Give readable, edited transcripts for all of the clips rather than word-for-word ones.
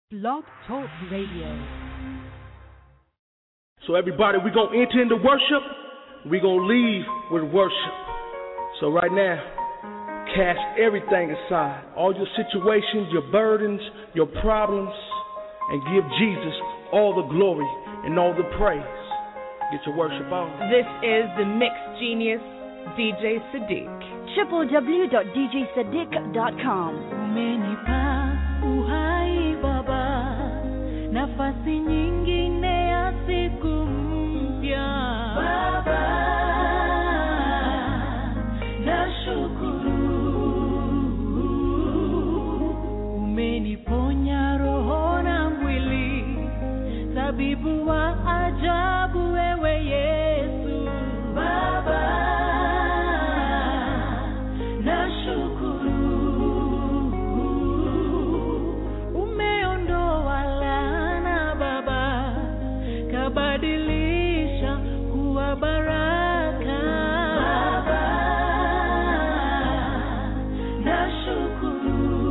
Blog Talk Radio. So everybody, we're going to enter into worship. We're going to leave with worship. So right now, cast everything aside. All your situations, your burdens, your problems, and give Jesus all the glory and all the praise. Get your worship on. This is the Mix Genius, DJ Sadiq. www.djsadiq.com. Umenipa uhai Baba, nafasi nyingine ya siku mpya Baba, nashukuru. Umeniponya roho na mwili, tabibu wa ajabu wewe Yesu Baba, badilisha kuwa baraka Baba, nashukuru.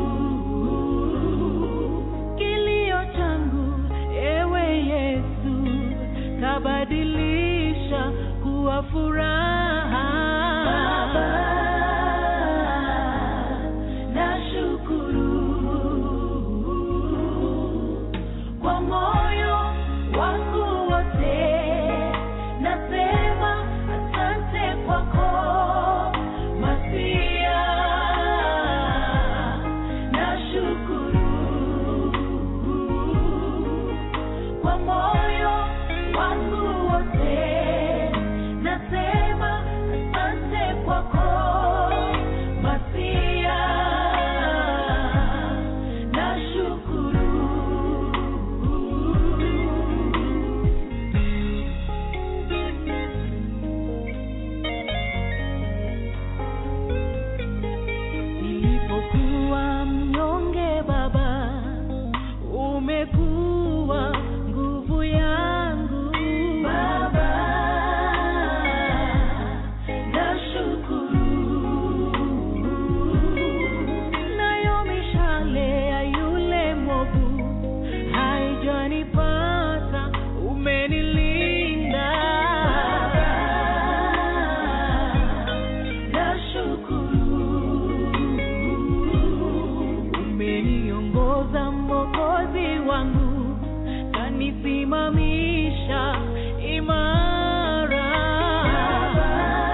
Kilio changu ewe Yesu, kabadilisha kuwa furaha Baba, nashukuru. Kwa moyo wangu wote nasema asante kwako Masia, nashukuru. Kwa moyo wangu wote nasema asante kwako Masia, nashukuru. Nilipokuwa mnyonge Baba, umekuwa nguvu yangu Baba, nashukuru. Nayo mishale ya yule mwovu haijanipata, umenilinda Baba, nashukuru. Umeniongoza Mwokozi wangu, kanisimamisha imara Baba,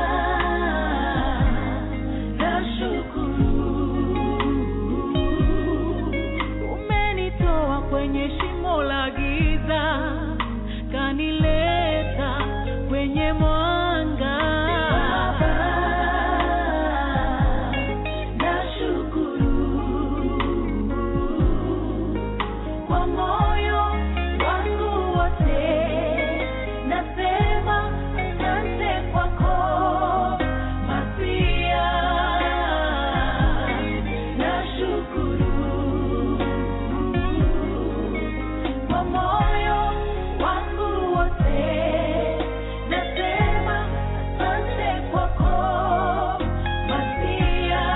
nashukuru. Umenitoa kwenye shimo la giza, kanileta kwenye mwanga Baba, nashukuru. Kwa moyo wangu wote nasema asante kwako Masia, nashukuru. Kwa moyo wangu wote nasema asante kwako Masia,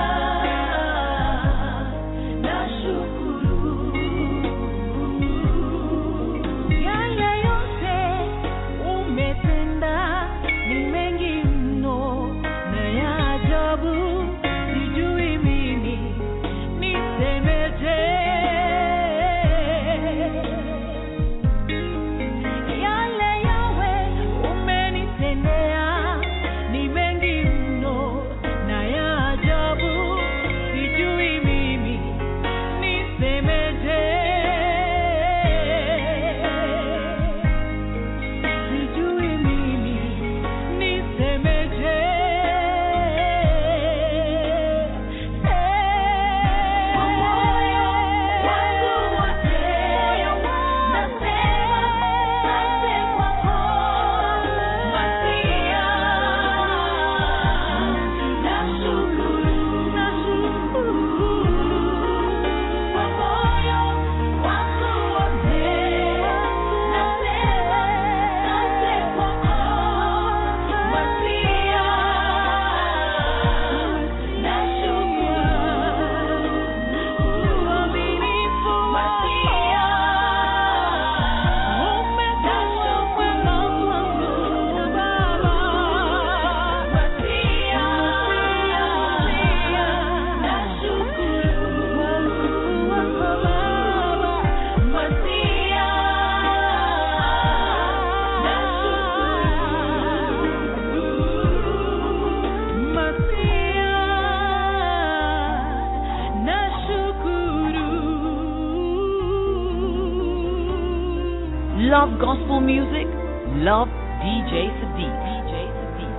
nashukuru. Yale yote umetenda ni mengi mno na ya ajabu, sijui mimi nisemeje. Yale yawe umenitendea ni mengi mno na ya ajabu, sijui mimi nisemeje. Sijui mimi nisemeje. Kwa moyo wangu wote Love gospel music? Love DJ Sadiq. DJ Sadiq.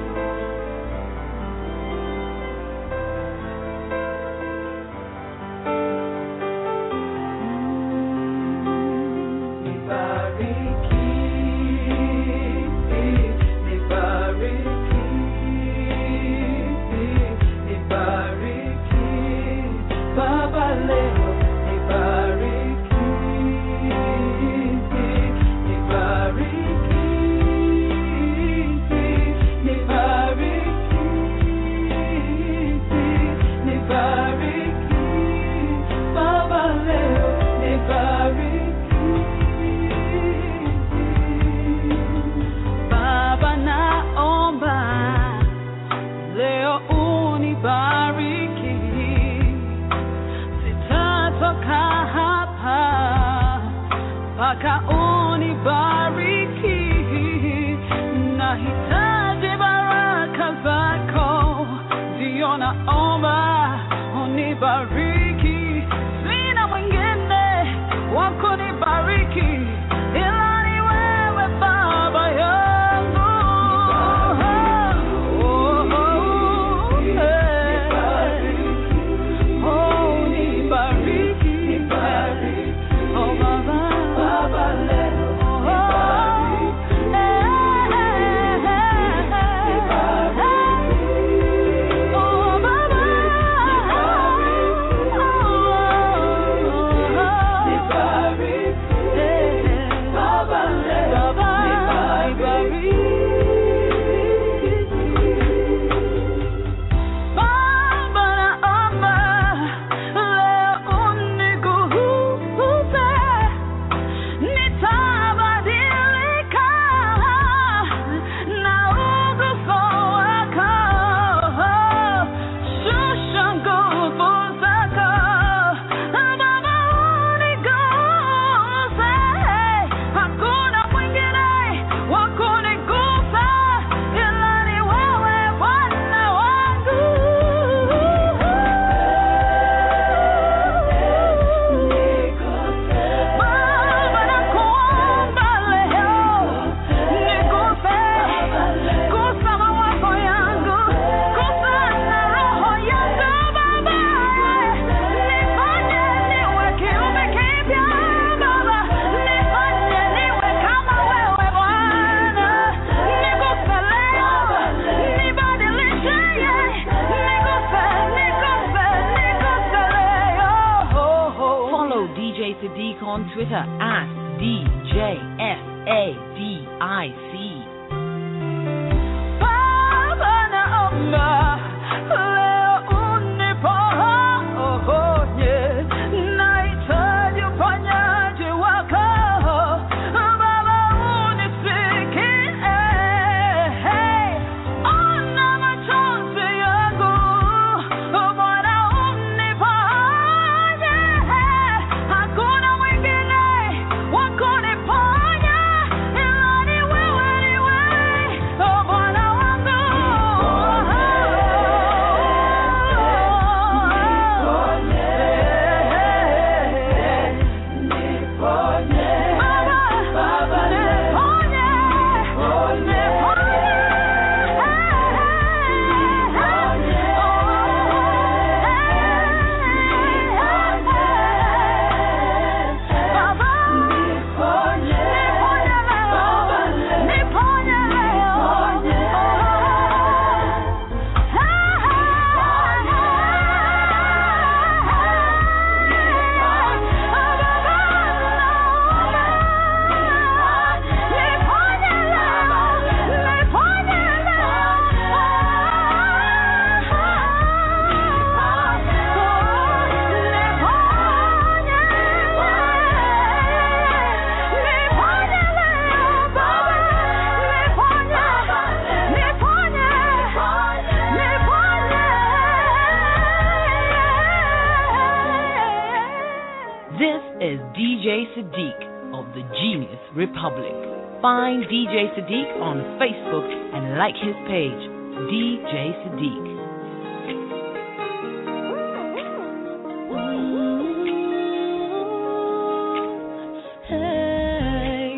Twitter at DJSADIC. Sadiq of the Genius Republic. Find DJ Sadiq on Facebook and like his page, DJ Sadiq. Hey.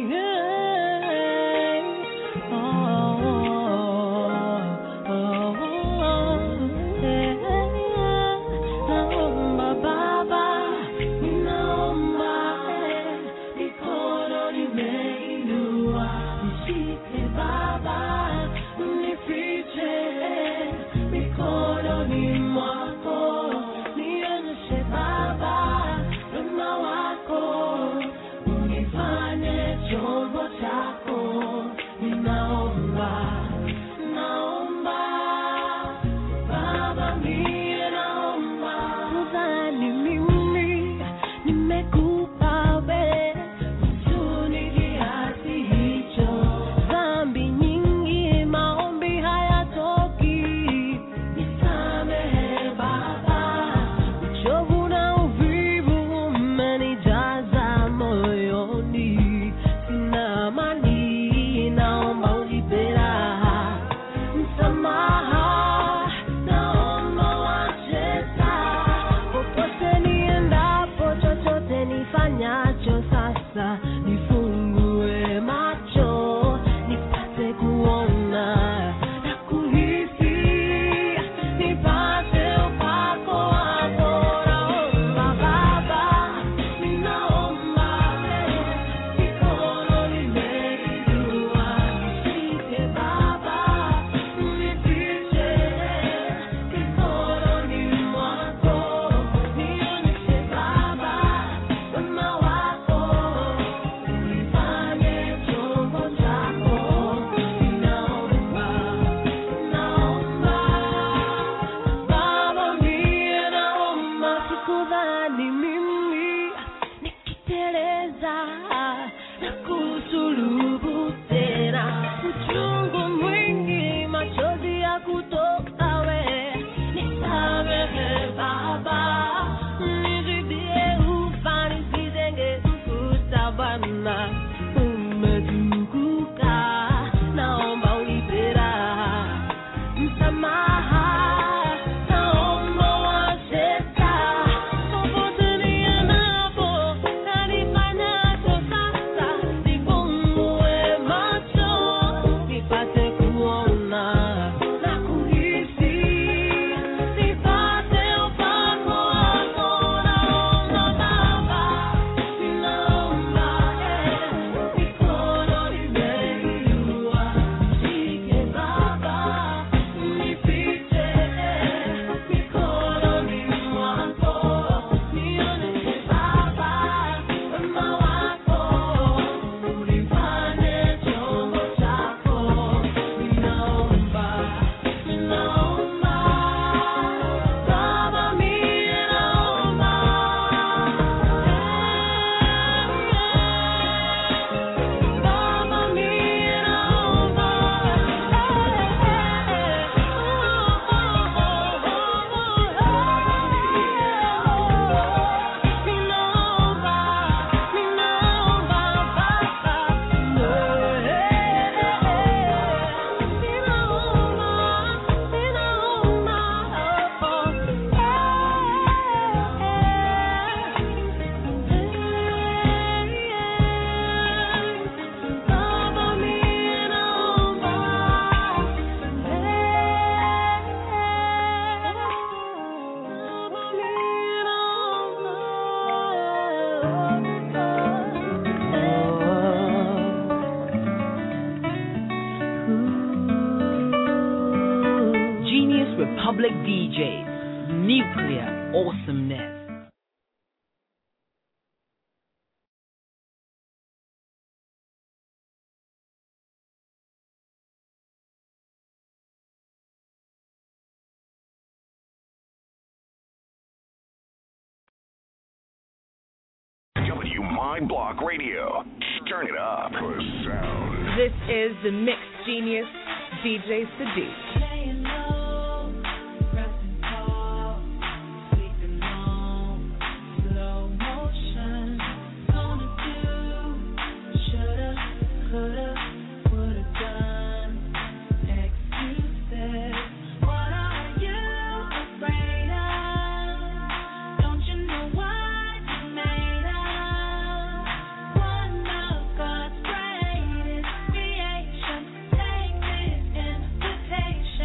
nacho sasa, nifungue macho nipate kuona na kuhisi, nipate upako wako. Naomba Baba, ninaomba mikono nimeinua, nishike Baba, unifiche mikononi mwako, nionyeshe Baba wema wako, unifanye chombo chako. Ninaomba Baba, mie naomba, sikudhani mimi nikiteleza na kusulubu tena, uchungu mwingi, machozi ya kutoka we, nisamehe Baba, nizidie ufa nisijenge ukuta Bwana, umetukuka, naomba unipe raha, msamaha, naomba waseta, popote niendapo, nanifanyacho sasa, nifungue macho, nipate kuona na kuhisi, nipate upako wako. Naomba Baba, ninaomba mikono nimeinua, nishike Baba, unifiche mikononi mwako, nionyeshe Baba wema wako, unifanye chombo chako. Ninaomba Baba, mie naomba Baba, mie naomba Genius Republic DJs, nuclear awesomeness. W Mind Block Radio. Turn it up. The sound. This is the Mix Genius, DJ Sadiq. Playing low, pressing pause, sleeping long, slow motion. Gonna do, shoulda, coulda, woulda done. Excuses. What are you afraid of? Don't you know what you made of? One of God's greatest creations. Take this invitation.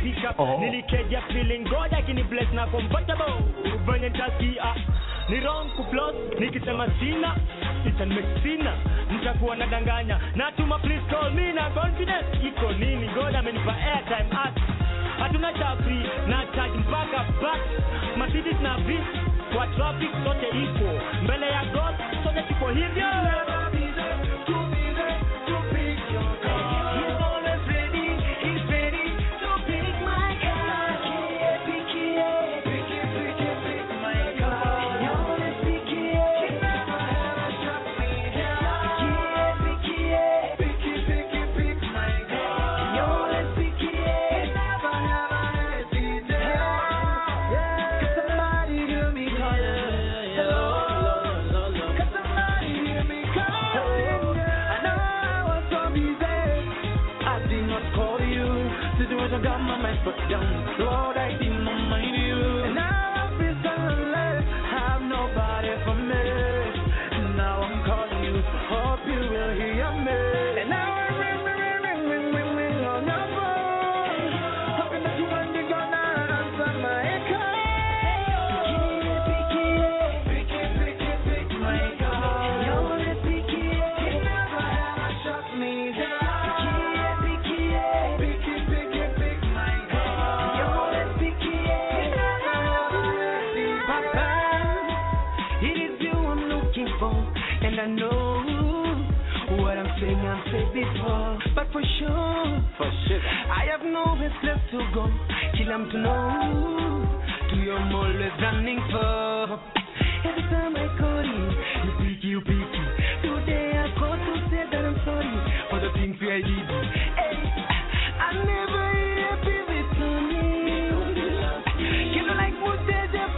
pick up. Nilikeja feeling God akini bless na comfortable. Venye nitasikia ni wrong kuplot nikisema sina itanmexina nitakuwa nadanganya. Natuma please call me na confidence iko nini. God amenipa airtime at hatuna cha free na charge mpaka back. Mercedes na beat kwa traffic sote iko mbele ya God sote tuko hivyo. I got my mind put down, Lord, I see my mind you. And now I feel so alive, have nobody for me. And now I'm calling you, hope you will hear me. And now I ring on your phone, hoping that you want to go now and answer my call. Pick my call. You wanna pick it, you never ever shut me down. And I know what I'm saying, I've said before. But for sure, I have nowhere left to go. Kila mtu know, to your always running for. Every time I call you pick. Today I call to say that I'm sorry for the things I did. Hey, I never happy with me. Kila like what they just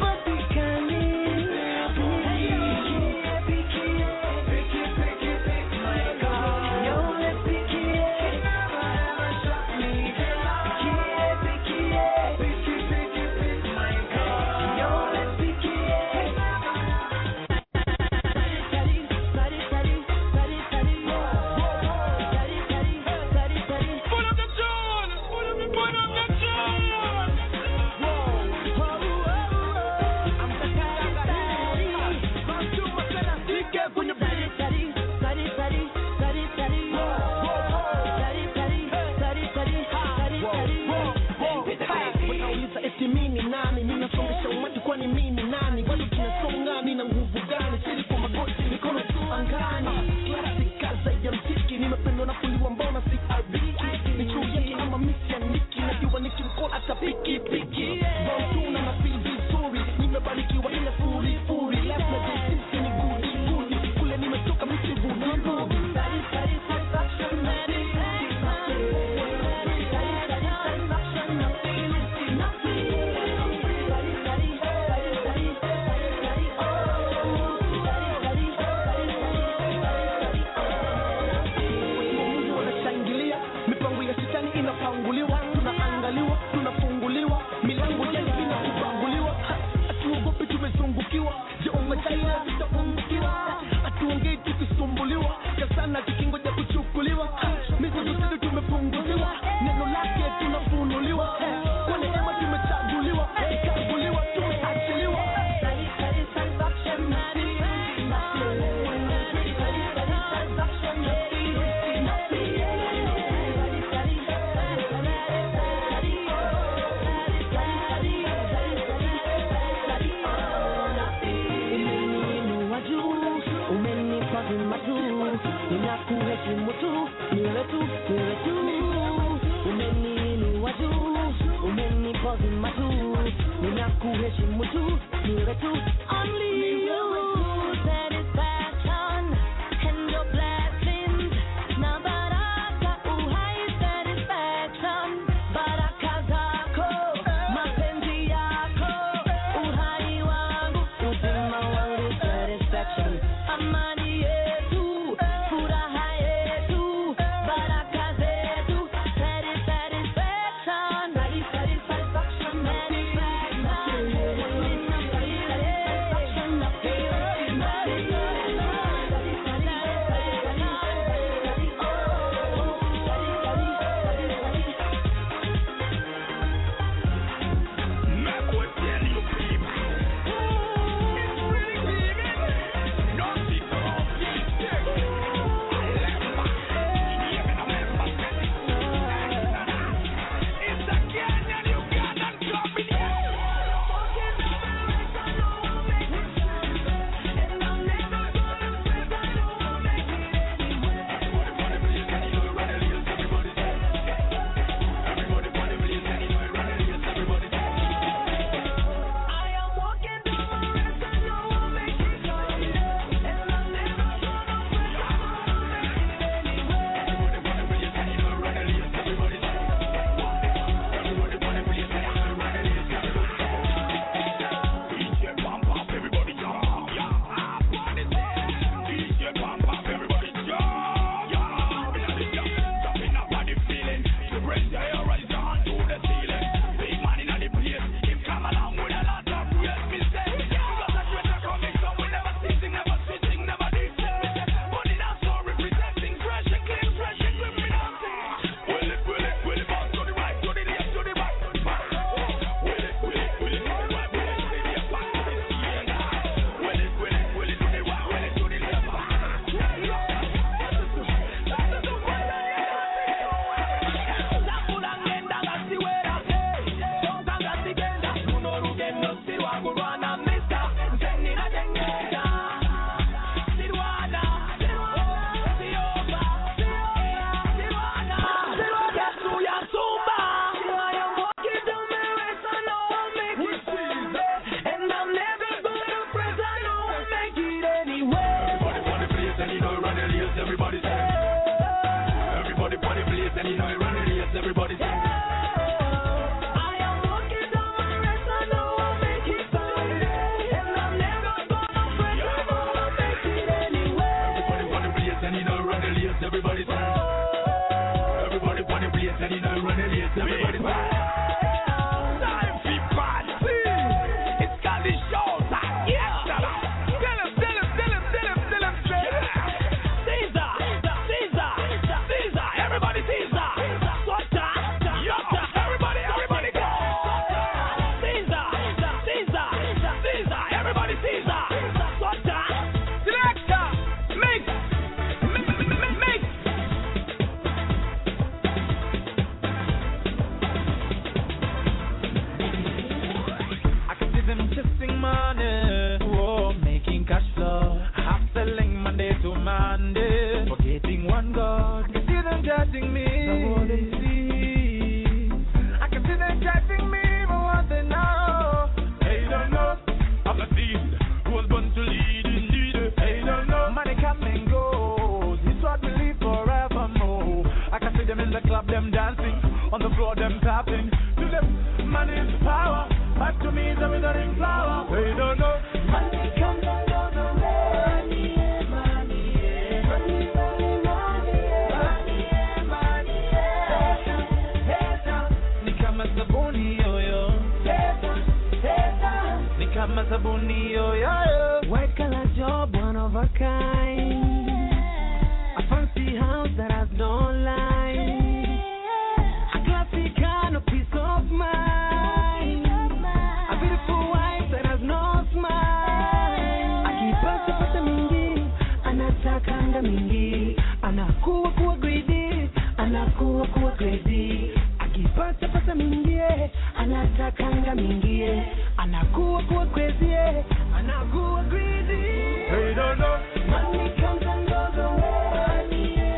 them tapping. To them, money is power. But to me, it's a withering flower. They don't know. Money comes and goes away. Money, yeah. Money, money, money, yeah. Money, yeah. Pesa, ni kama sabuni yoyo. Pesa, ni kama sabuni yoyo. White collar job, one of a kind. A fancy house that has no line. A classic kind of peace of mind. A beautiful wife that has no smile. Akipata pata mingi, anatakanga mingi. Anakuwa kuwa greedy, anakuwa kuwa greedy. Akipata pata mingi, anatakanga mingi. Anakuwa kuwa crazy, anakuwa greedy. They don't know. Money comes and goes away.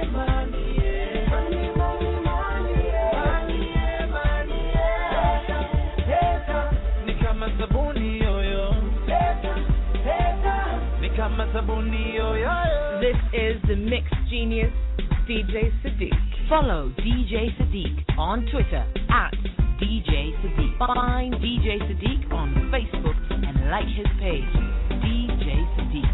This is the Mixed Genius, DJ Sadiq. Follow DJ Sadiq on Twitter at DJ Sadiq. Find DJ Sadiq on Facebook and like his page, DJ Sadiq.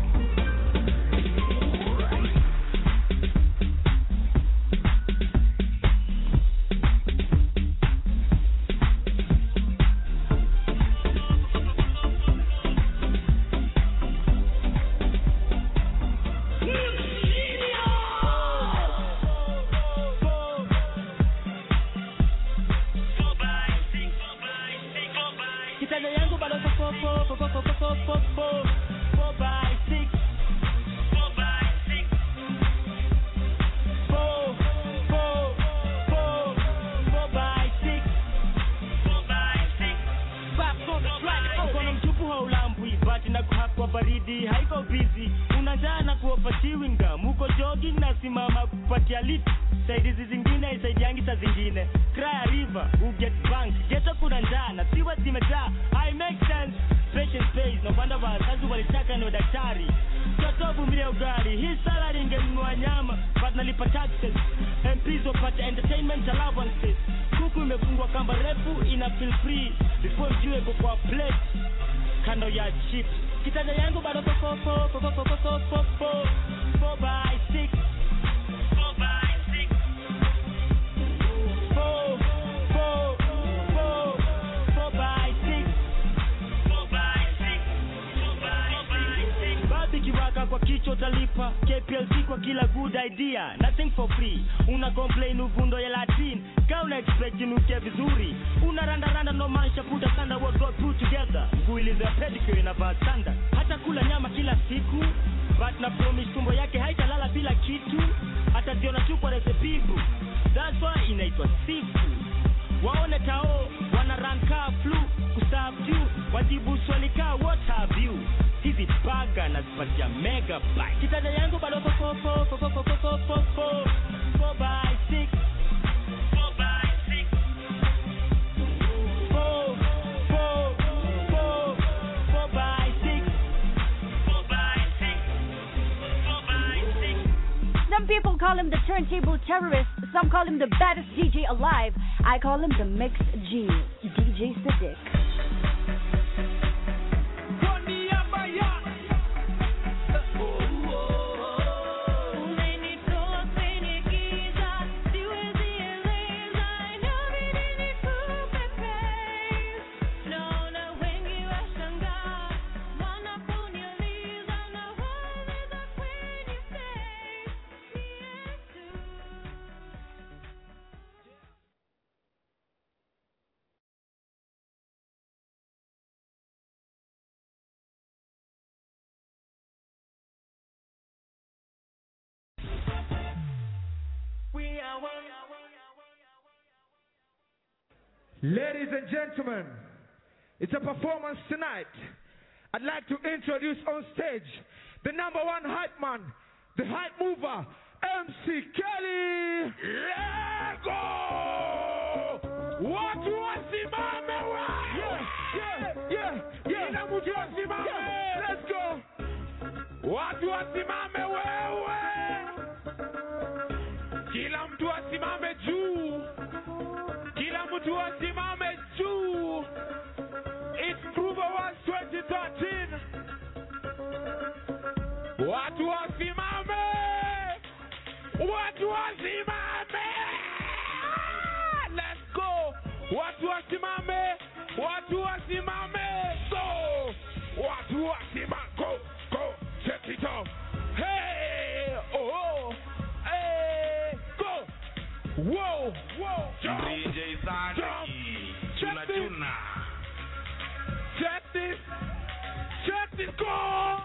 Some people call him the turntable terrorist. Some call him the baddest DJ alive. I call him the mixed genius, DJ Sadiq. Ladies and gentlemen, it's a performance tonight. I'd like to introduce on stage the number one hype man, the hype mover, MC Kelly. Lego! Watu wasimame wa! Yeah. Inamutu wasimame! Let's go! Watu wasimame wewe! Kila mtu wasimame juu! Kila mtu Watu wasimame, go. Watu wasimame, go, go. Check it out. Hey, oh, hey, go. Whoa, whoa, jump, DJ Sadi, jump. Check this. Check this, go.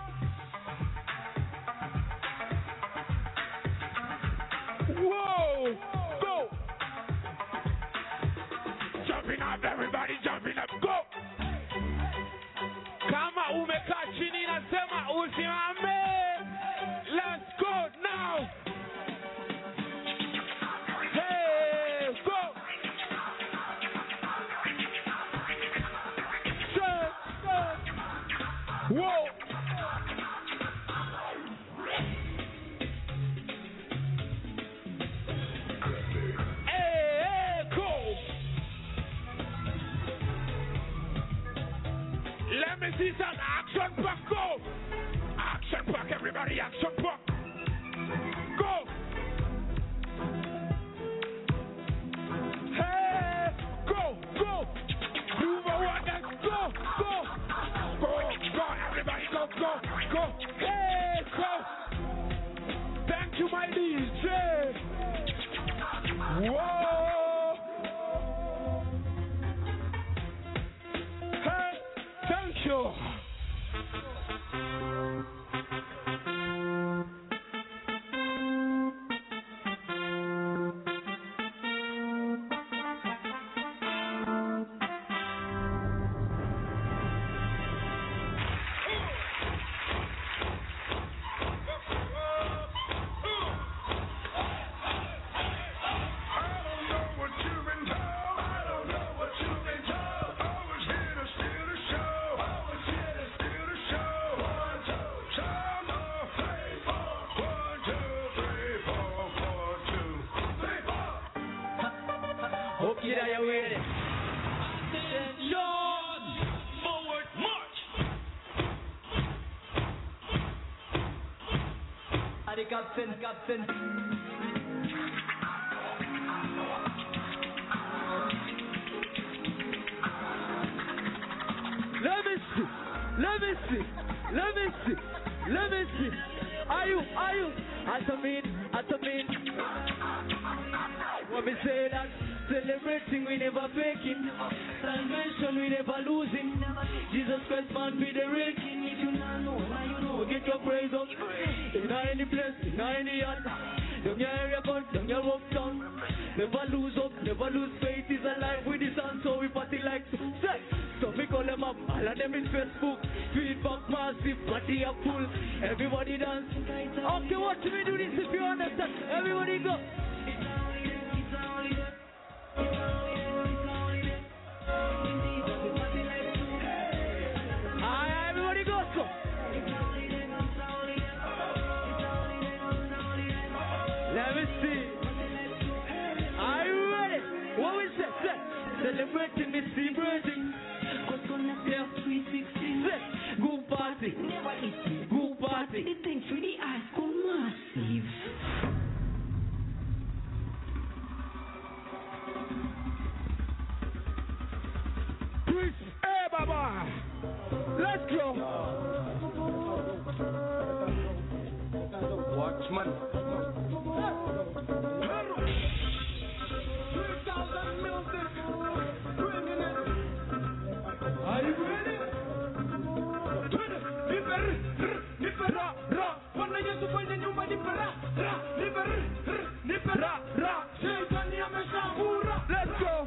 Whoa, go. Jumping up, everybody jumping up, go. Kama umekaa chini nasema usimame. Let's go now. Hey, go. Whoa. Hey, go. Let me see some action pack, go. Action pack, everybody, action pack. Go. Hey, go, go. Move on, let's go, go. Go, go, everybody, go, go, go. Hey, go. Thank you, my DJ. Whoa. Hey, thank you. Captain. Let me see. Are you? Atamin. What we say that celebrating we never faking, salvation we never losing. Jesus Christ man be the real king. If you not know, now you know. Get your praise up. In any place, in any yard. Don't your area gun, don't your walk down. Never lose up, never lose faith. Is alive with the sun, so we party like sex. So we call them up, all of them is Facebook. Feedback massive, party up full. Everybody dance. Okay, watch me do this if you understand. Everybody go. Everybody go, so. Let me see. Are you ready? What we say? Celebrating this celebrating. Yeah. 360. Good party. Good party. The things for the high school massive. Chris, hey, Baba. Let's go. Watchman. 3,000 music. Bringing it. Are you ready? Let's go.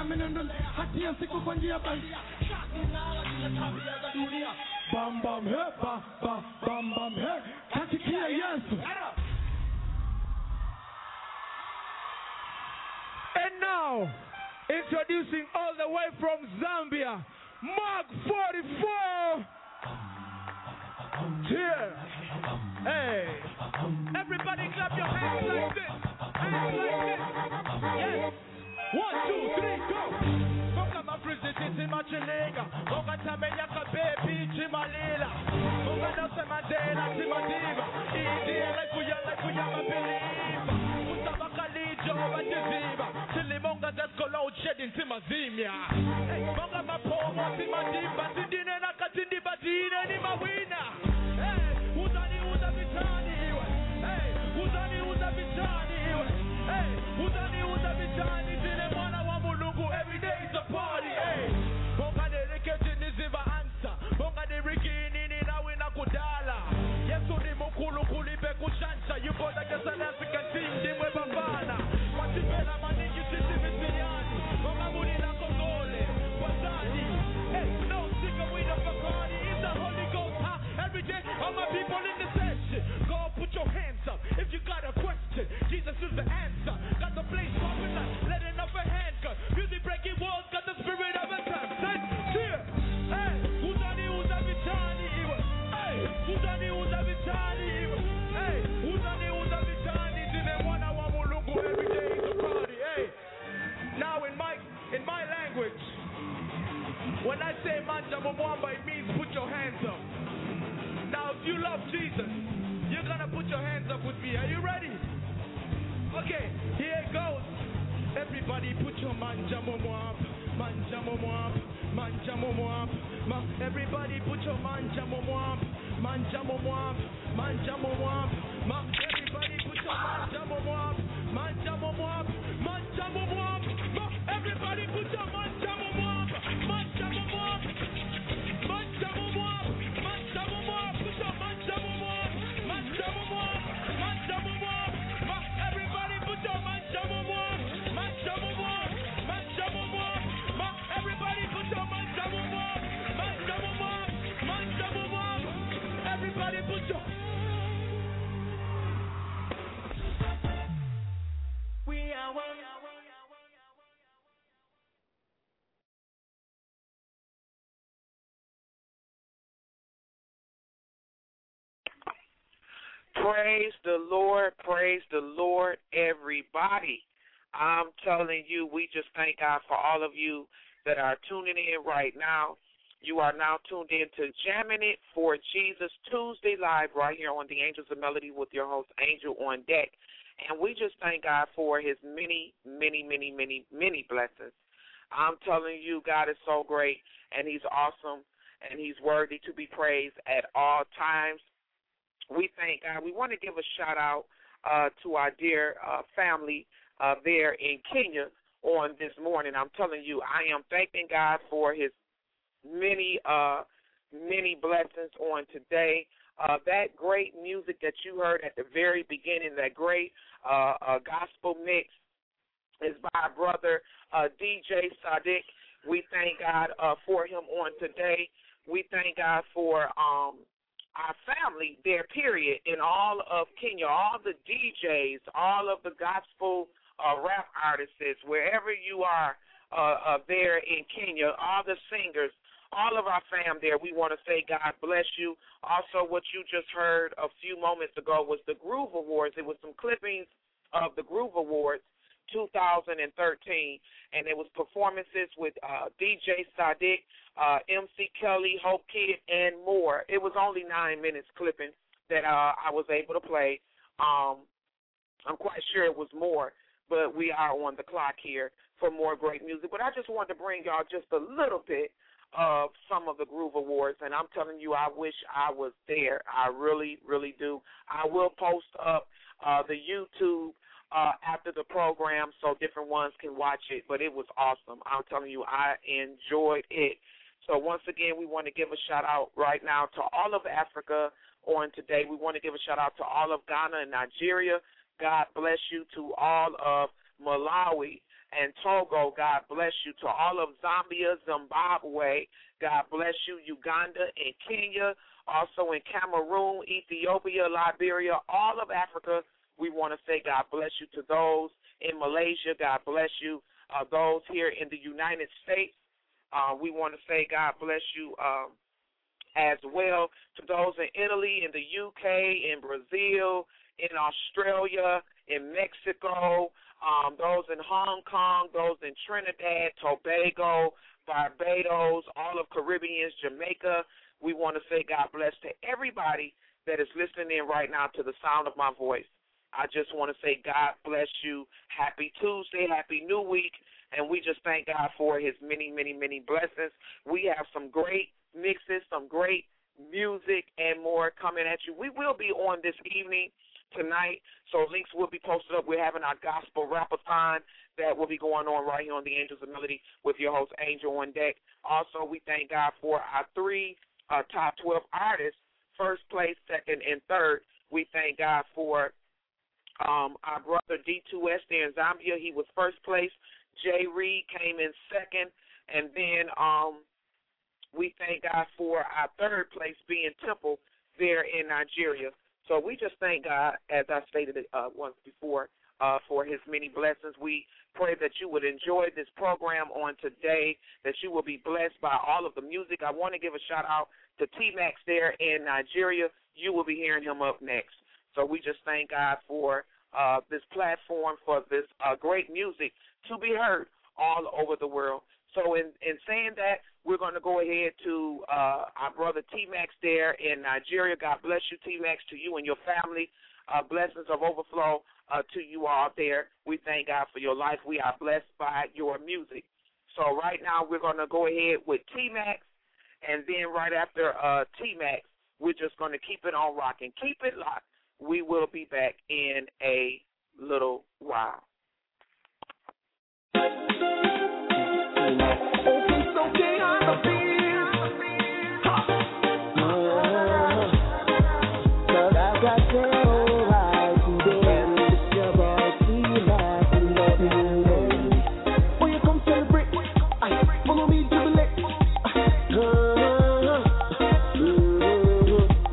minunun hati yang siku kwa njia bandia. Bam bam he, bam bam he, katikia Yesu. And now, introducing all the way from Zambia, Mark 44. Here. Hey. Everybody clap your hands like this. Hands like this. Yes. 1, 2, 3, go. Boka mafriziti machinega. Boka tamenya kabebi chimalila. Boka nose madela timadiva. Idi like kuya mabelieva. Kusaba kalijo bativiva. Tilimonga desko load shedding timazimia. Boka mapomo timadimba. Tindine na katindi badine ni mawina. Hey, uzani uza vitani iwe. Hey, uzani uza vitani iwe. Hey, uzani uza vitani zile mwana wa mulungu. Every day is a party. Hey, bonga neriketi niziva ansa. Bonga nerikini ni nawe na kudala. Yesu ni mukulu kulipe kushansha. You both like a South African team. Dimwe bambana. Watipela maningi sisi mitiani. Bonga muni na kongole. Wazani. Hey, no sicker we don't party. It's the Holy Ghost, huh? Every day, all my people in the session. Go put your hands up if you got a question. Jesus is the answer. Got the place popping up, letting up a handgun. Music breaking walls, got the spirit of a time. Cheer. Hey, uzani uzavitani iwe. Hey, uzani uzavitani iwe. Hey, uzani uzavitani zile mwana wa mulungu. Every day is a party. Hey, now in my language, when I say manja mwamba, it means put your hands up. Now, if you love Jesus, you're gonna put your hands up with me. Are you ready? Okay, here it goes. Everybody put your manja mwamba, manja mwamba, manja mwamba. Everybody put your manja mwamba, manja mwamba, manja mwamba. Everybody put your manja mwamba, manja mwamba, manja mwamba. Everybody put your manja mwamba, manja mwamba. Manja mwamba, manja mwamba. Put your manja mwamba, manja mwamba, manja mwamba. Everybody put your manja mwamba, manja mwamba, manja mwamba. Everybody put your manja mwamba, manja mwamba, manja mwamba. Everybody put your. We are one. Praise the Lord, everybody. I'm telling you, we just thank God for all of you that are tuning in right now. You are now tuned in to Jamming It for Jesus Tuesday Live right here on the Angels of Melody with your host, Angel on Deck. And we just thank God for his many, many, many, many, many blessings. I'm telling you, God is so great, and he's awesome, and he's worthy to be praised at all times. We thank God. We want to give a shout-out to our dear family there in Kenya on this morning. I'm telling you, I am thanking God for his many, many blessings on today. That great music that you heard at the very beginning, that great gospel mix, is by our brother DJ Sadiq. We thank God for him on today. We thank God for our family there, period, in all of Kenya, all the DJs, all of the gospel rap artists, wherever you are there in Kenya, all the singers, all of our fam there, we want to say God bless you. Also, what you just heard a few moments ago was the Groove Awards. It was some clippings of the Groove Awards 2013, and it was performances with DJ Sadiq, MC Kelly, Hope Kid, and more. It was only 9 minutes clipping that I was able to play. I'm quite sure it was more, but we are on the clock here for more great music. But I just wanted to bring y'all just a little bit of some of the Groove Awards, and I'm telling you, I wish I was there. I really, really do. I will post up the YouTube after the program so different ones can watch it, but it was awesome. I'm telling you, I enjoyed it. So once again, we want to give a shout-out right now to all of Africa on today. We want to give a shout-out to all of Ghana and Nigeria. God bless you. To all of Malawi and Togo, God bless you. To all of Zambia, Zimbabwe, God bless you. Uganda and Kenya, also in Cameroon, Ethiopia, Liberia, all of Africa, we want to say God bless you. To those in Malaysia, God bless you. Those here in the United States, we want to say God bless you as well. To those in Italy, in the UK, in Brazil, in Australia, in Mexico, those in Hong Kong, those in Trinidad, Tobago, Barbados, all of Caribbeans, Jamaica, we want to say God bless to everybody that is listening in right now to the sound of my voice. I just want to say God bless you. Happy Tuesday, happy new week, and we just thank God for his many, many, many blessings. We have some great mixes, some great music, and more coming at you. We will be on this evening tonight, so links will be posted up. We're having our gospel rap-a-thon that will be going on right here on the Angels of Melody with your host, Angel on Deck. Also, we thank God for our 3 top 12 artists, first place, second, and third. We thank God for our brother D2S there in Zambia. He was first place. Jay Reed came in second. And then we thank God for our third place being Temple there in Nigeria. So we just thank God, as I stated it once before, for his many blessings. We pray that you would enjoy this program on today, that you will be blessed by all of the music. I want to give a shout-out to T-Max there in Nigeria. You will be hearing him up next. So we just thank God for this platform, for this great music to be heard all over the world. So in saying that, we're going to go ahead to our brother T-Max there in Nigeria. God bless you, T-Max, to you and your family. Blessings of overflow to you all there. We thank God for your life. We are blessed by your music. So right now we're going to go ahead with T-Max, and then right after T-Max, we're just going to keep it on rocking. Keep it locked. We will be back in a little while.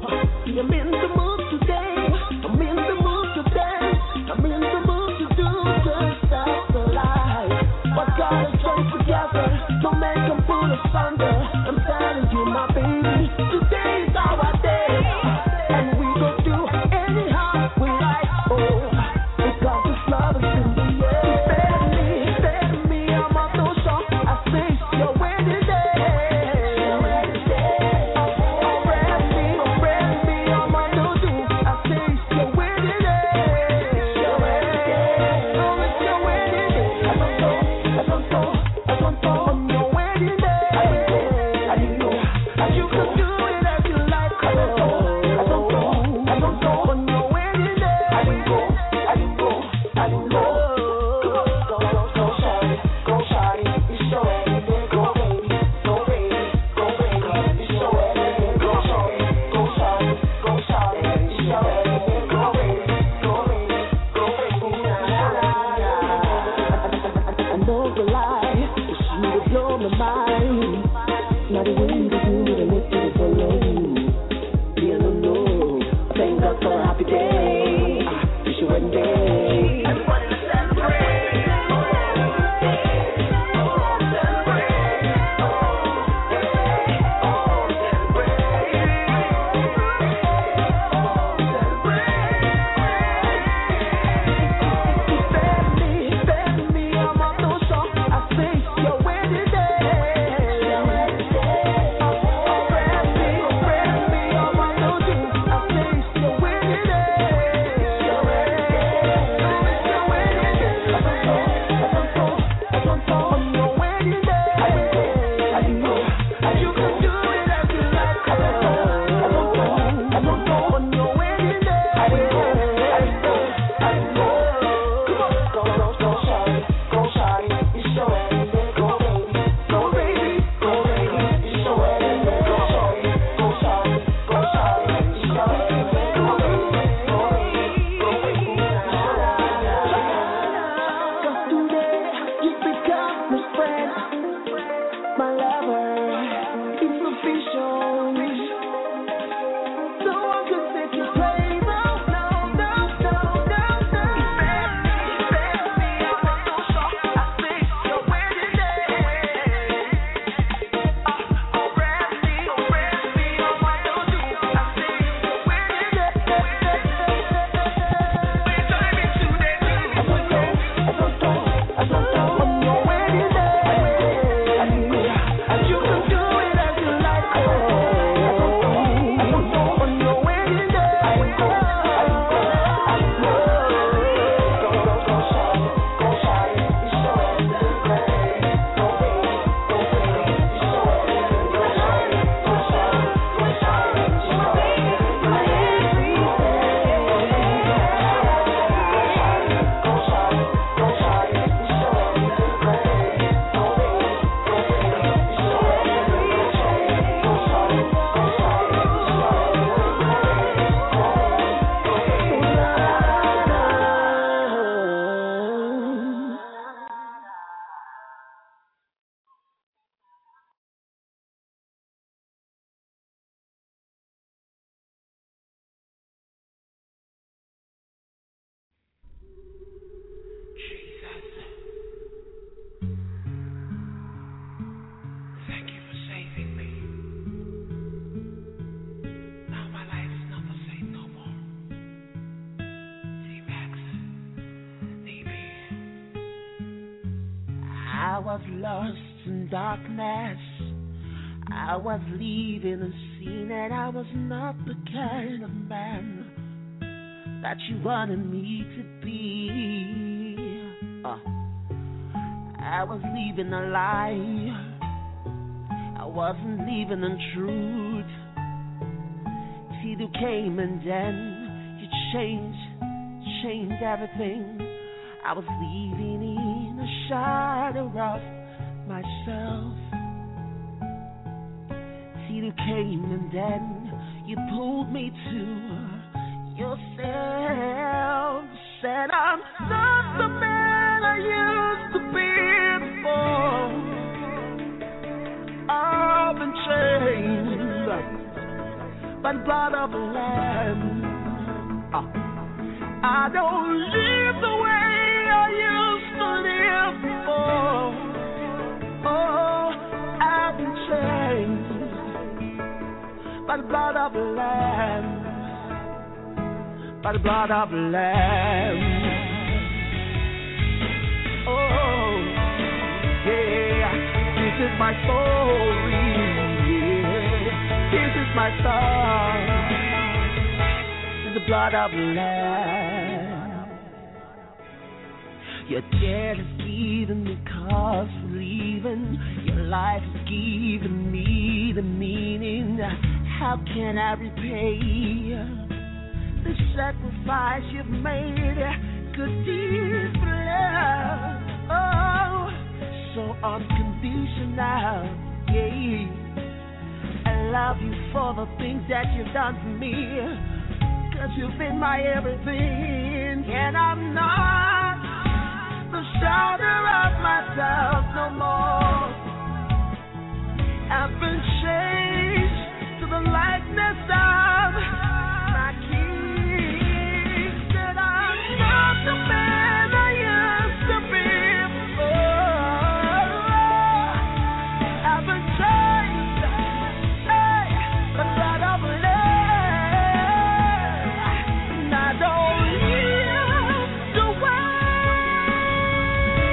I'm in the mood to dance. I'm in the mood to I was lost in darkness. I was leaving a scene and I was not the kind of man that you wanted me to be. I was leaving a lie. I wasn't leaving the truth. Till you came and then you changed everything. I was leaving in a shadow of myself. Till you came and then you pulled me to yourself. Said I'm not the man I used to be before. I've been changed by the blood of the Lamb. I don't live the way I used to live before. Oh, I've been changed by the blood of the Lamb. By the blood of the Lamb. Oh, yeah, this is my story. Yeah, this is my song. In the blood of the Lamb. Your death has given me cause for leaving. Your life has given me the meaning. How can I repay the sacrifice you've made? Good deeds for love. Oh, so unconditional. Yeah, I love you for the things that you've done for me. 'Cause you've been my everything. And I'm not the shadow of myself no more. I've been changed to the likeness of my King. Said I'm not the man I used to be before. I've been changed, hey, the blood of love. And I don't live the way.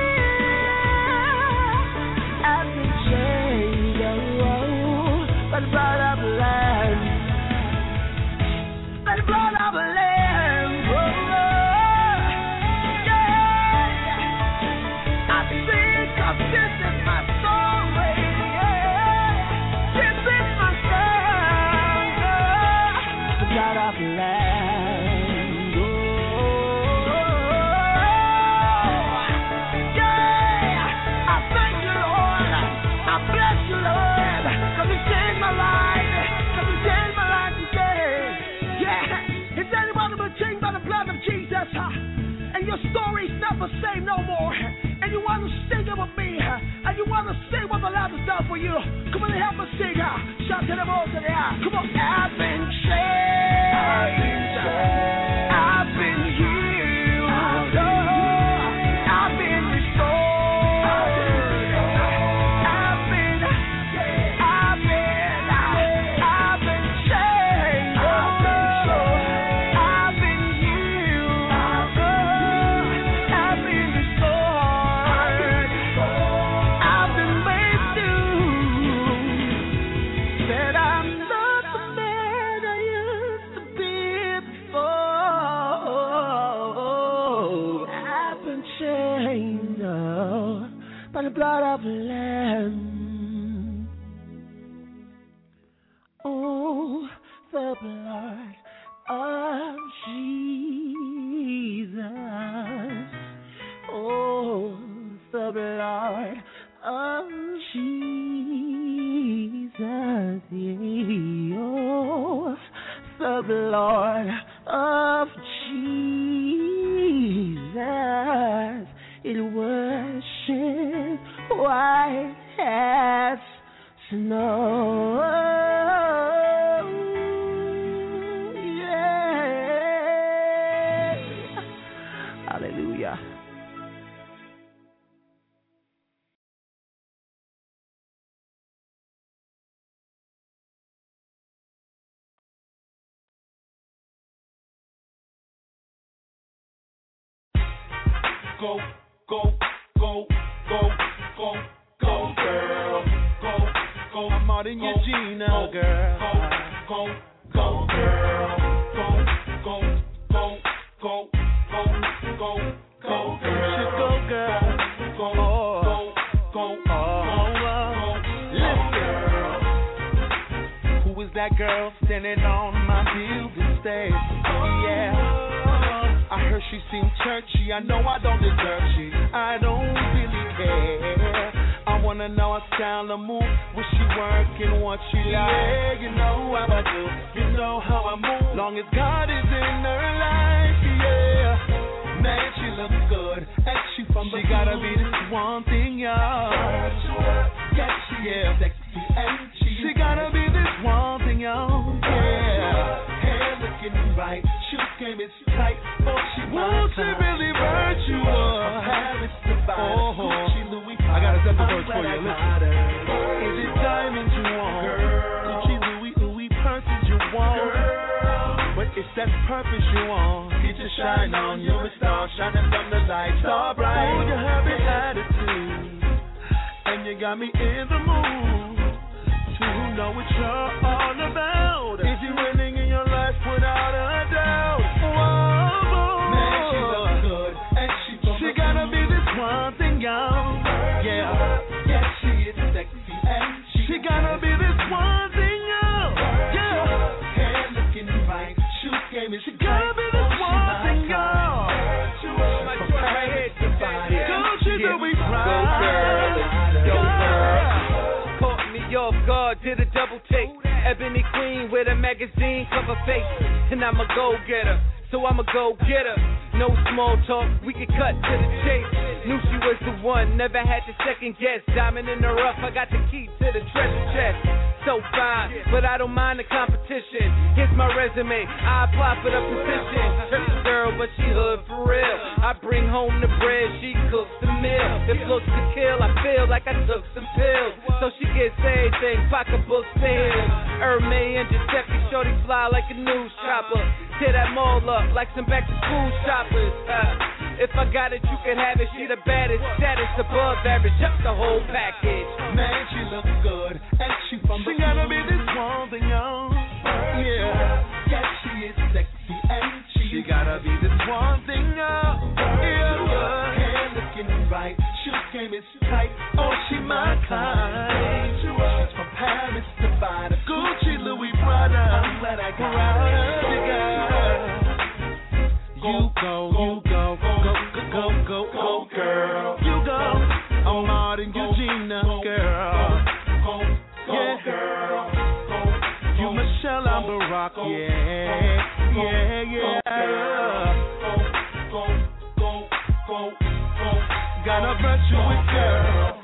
I've been changed, by the blood of the Lamb. By the blood of the Lamb. Oh, yeah. I think of this is my story. Yeah. This is my song. The blood of the Lamb. Oh, yeah. I thank you, Lord. I bless you, Lord. 'Cause you changed my life. 'Cause you changed my life today. Yeah. Is anyone been changed by the blood of Jesus? And your story's not the same no more. And you want to sing it with me. And you want to sing what the Lord has done for you. Come on and help us sing. Shout to the most of the air. Come on. I've been changed. I've been healed. Oh, I've been restored. I've been changed. I've been healed. I've been restored. I've been made new. Said I'm not the man I used to be before. I've been changed by the blood of the Lamb. Oh, the blood of Jesus. Oh, the blood of Jesus. Yeah. Oh, the blood of Jesus. It washes white as snow. Yeah. Hallelujah. Go, go, go, go. go, girl. Go, I'm out in Eugenia, girl. Go, girl. Go, girl. Listen, who is that girl standing on my building stage? Yeah, I heard she seemed churchy. I know I don't deserve she. I don't really care. I wanna know her style of move. Was she working? What she like? Yeah, you know how I do. You know how I move. Long as God is in her life, yeah. Man, she looks good, and she from the. She gotta be this one thing, y'all. Yes, she is sexy, and she gotta be this one thing, y'all. Yeah, hair looking right, shoe game is tight. Oh, she really virtuous. Paris to buy. Gucci, Louis. I got a simple verse for you. Listen. Is it diamonds you want? Girl. Gucci, Louis purses you want? Girl. But it's that purpose you want. Get your shine on, you're a star, shining from the light, star bright. Oh, you have an attitude, and you got me in the mood to know what you're all about. Is you winning in your life without a doubt? Whoa, man, she looks good, and she gotta be this one thing, y'all. Yeah, yes, she is sexy, and she gotta be this one thing, y'all. Yeah, hair looking right, shoe game is she gotta be this one thing, y'all. Don't you know we ride? Go girl, caught me off guard, did a double take. Ebony queen with a magazine cover face, and I'm a go-getter, so I'm a go-getter. No small talk, we can cut to the chase. Knew she was the one, never had to second guess. Diamond in the rough, I got the key to the treasure chest. So fine, but I don't mind the competition. Here's my resume, I apply for the position. Church girl, but she hood for real. I bring home the bread, she cooks the meal. If looks to kill, I feel like I took some pills. So she gets everything, pocketbooks to him. Hermes and Giuseppe, shorty fly like a news chopper. Tear that mall up like some back to school shoppers. If I got it, you can have it. She the baddest, status above average, up the whole package. Man, she looks good, and she from the. She gotta be this one thing, y'all. Yeah, yes, she is sexy, and she gotta be this one thing, y'all. Yeah, hair looking right, shoe game is tight. Oh, she my kind. She's from Paris to buy the Gucci, Louis Prada. I'm glad I got her. You go, girl. You go. I'm out in Eugenia, girl. Yeah, girl. You Michelle, I'm Barack. Yeah. Go. Got a virtuous girl.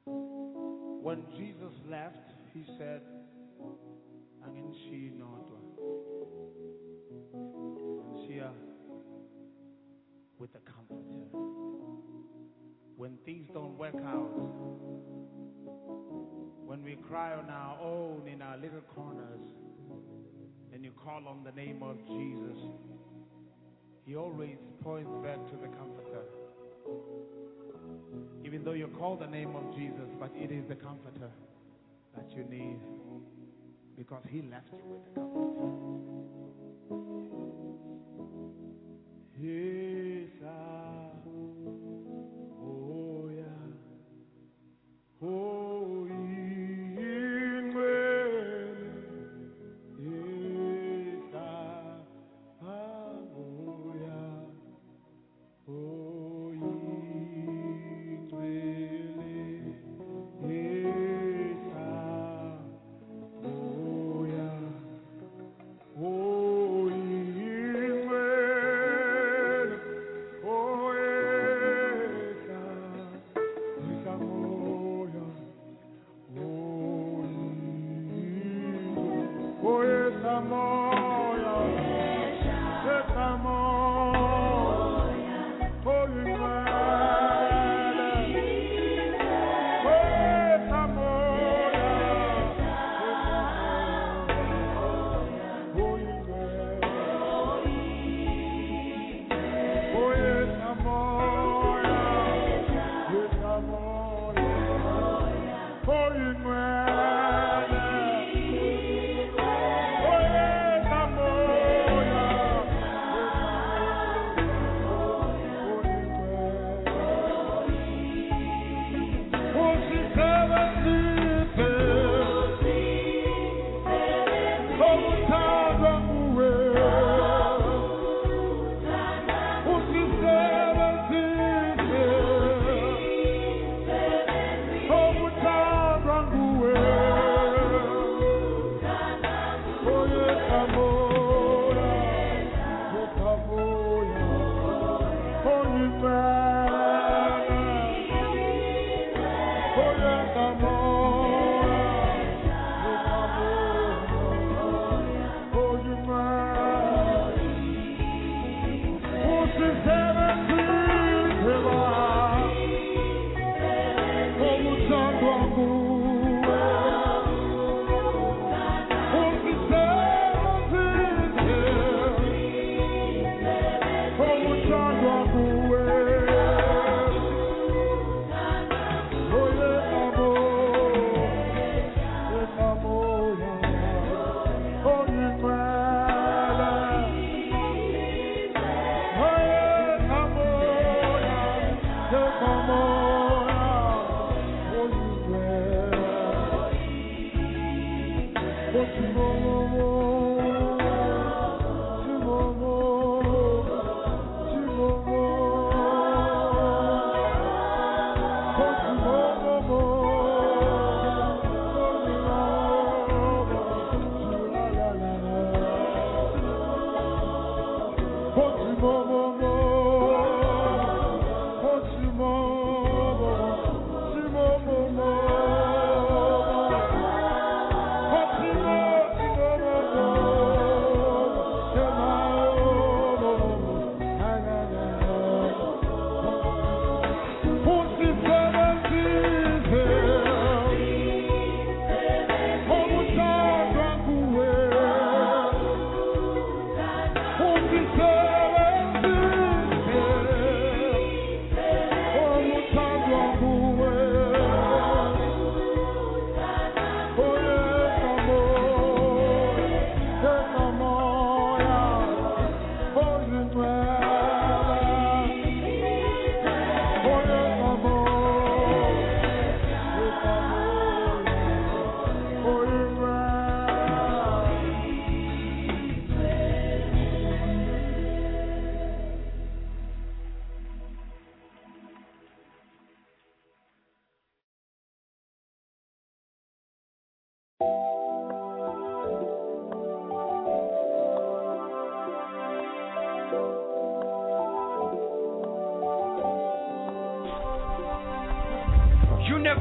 When Jesus left, he said, "Angin siya nodwa." Siya with the Comforter. When things don't work out, when we cry on our own in our little corners, and you call on the name of Jesus, he always points back to the Comforter. Even though you call the name of Jesus, but it is the Comforter that you need, because he left you with the Comforter. Yes, oh yeah, oh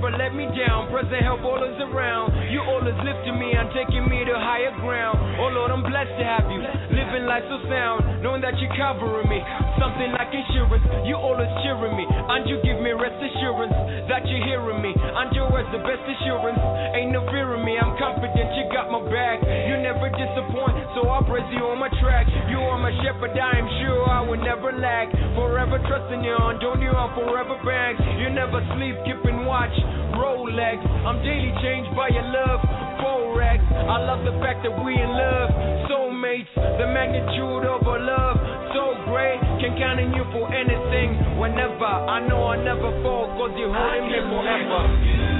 never let me down. Present help always around. You always lifting me and taking me to higher ground. Oh Lord, I'm blessed to have you. Living life so sound, knowing that you're covering me. Something like insurance, you always cheering me. And you give me rest assurance that you're hearing me. And your words the best assurance. Ain't no fear in me, I'm confident you got my back. You never disappoint, so I'll praise you on my track. You are my shepherd, I am sure I will never lack. Forever trusting you, on don't you on forever back. You never sleep, keeping watch, Rolex. I'm daily changed by your love, Forex. I love the fact that we in love, soulmates. The magnitude of our love, so great. Can count on you for anything, whenever. I know I'll never fall, cause you're holding me forever.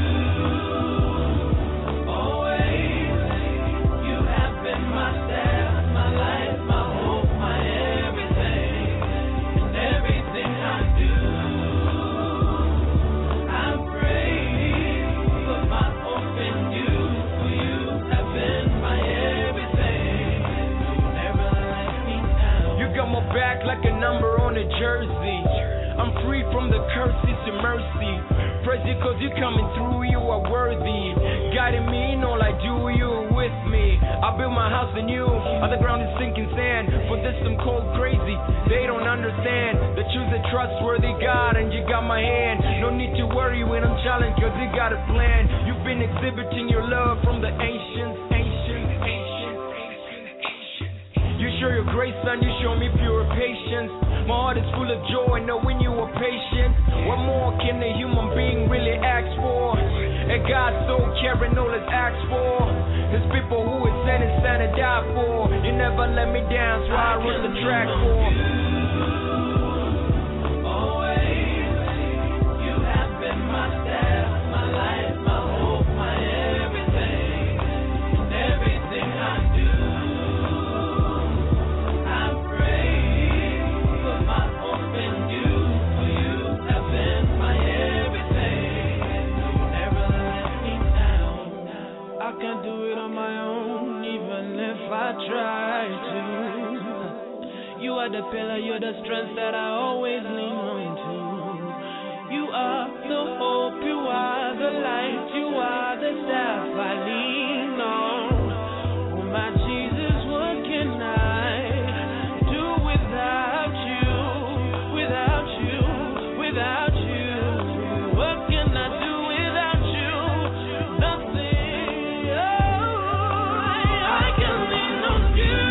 Back like a number on a jersey. I'm free from the curses to mercy. Praise you cause you're coming through, you are worthy. Guiding me in all I do, you are with me. I build my house in you, other ground is sinking sand. For this I'm cold crazy, they don't understand. The truth is trustworthy God and you got my hand. No need to worry when I'm challenged cause you got a plan. You've been exhibiting your love from the ancients. You show your grace and you show me pure patience. My heart is full of joy knowing you are patient. What more can a human being really ask for? A God so caring, all is asked for. His people who is sent and sent to die for. You never let me down, so I run the track for. The pillar, you're the strength that I always lean on to. You are the hope, you are the light, you are the staff I lean on. Oh my Jesus, what can I do without you, without you, without you? What can I do without you? Nothing. Oh, I can lean on you.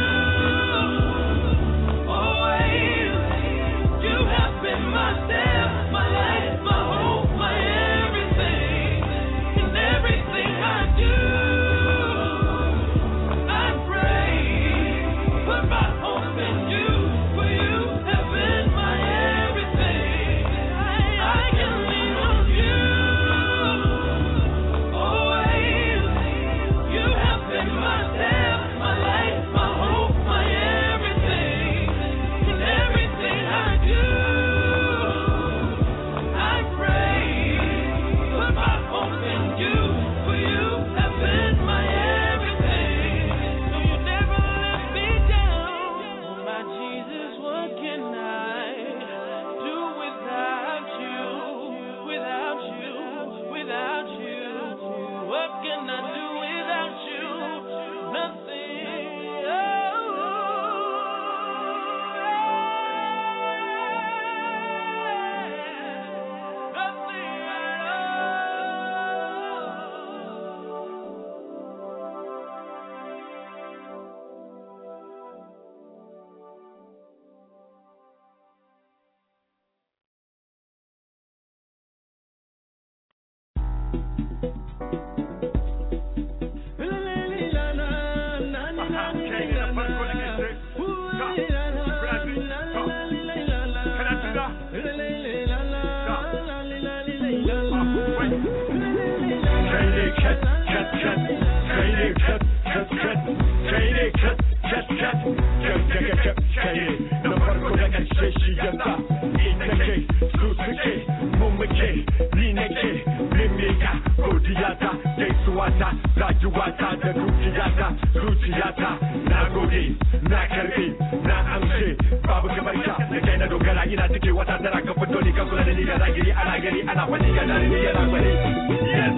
ta gaisuwata rayuwata da dukiyata zuciyata na gode na karbe na amshe babu kamar ka da kai na dogara ina cike wata tara ka fito ni ka kula da ni ga zagiri ana gani ana fadi ga dare ni yana bari yes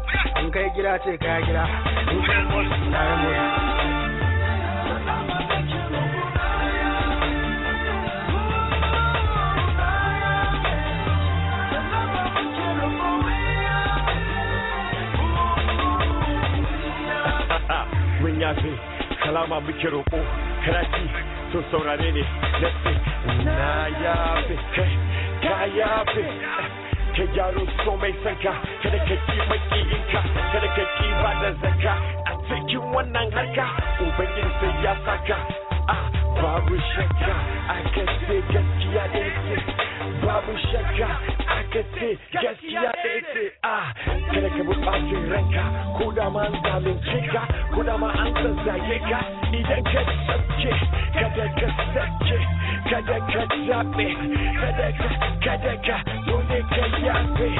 in kai gida ce kai gida in kai mota kai mota mun yafe kalama muke roƙo karaci to saurare ne na yafe ka yafe ka yaro so mai sanka kada ka ki makiyinka kada ka ki ba da zakka a cikin wannan harka ubangiji sai ya saka babu shakka aka ce gaskiya da yake babu shakka aka ce gaskiya da yake kada ka bi bacin ranka ko da ma an zalunce ka ko da ma an zazzaye ka idan ka sauke kada ka sake kada ka zaɓe kada ka dole ka yafe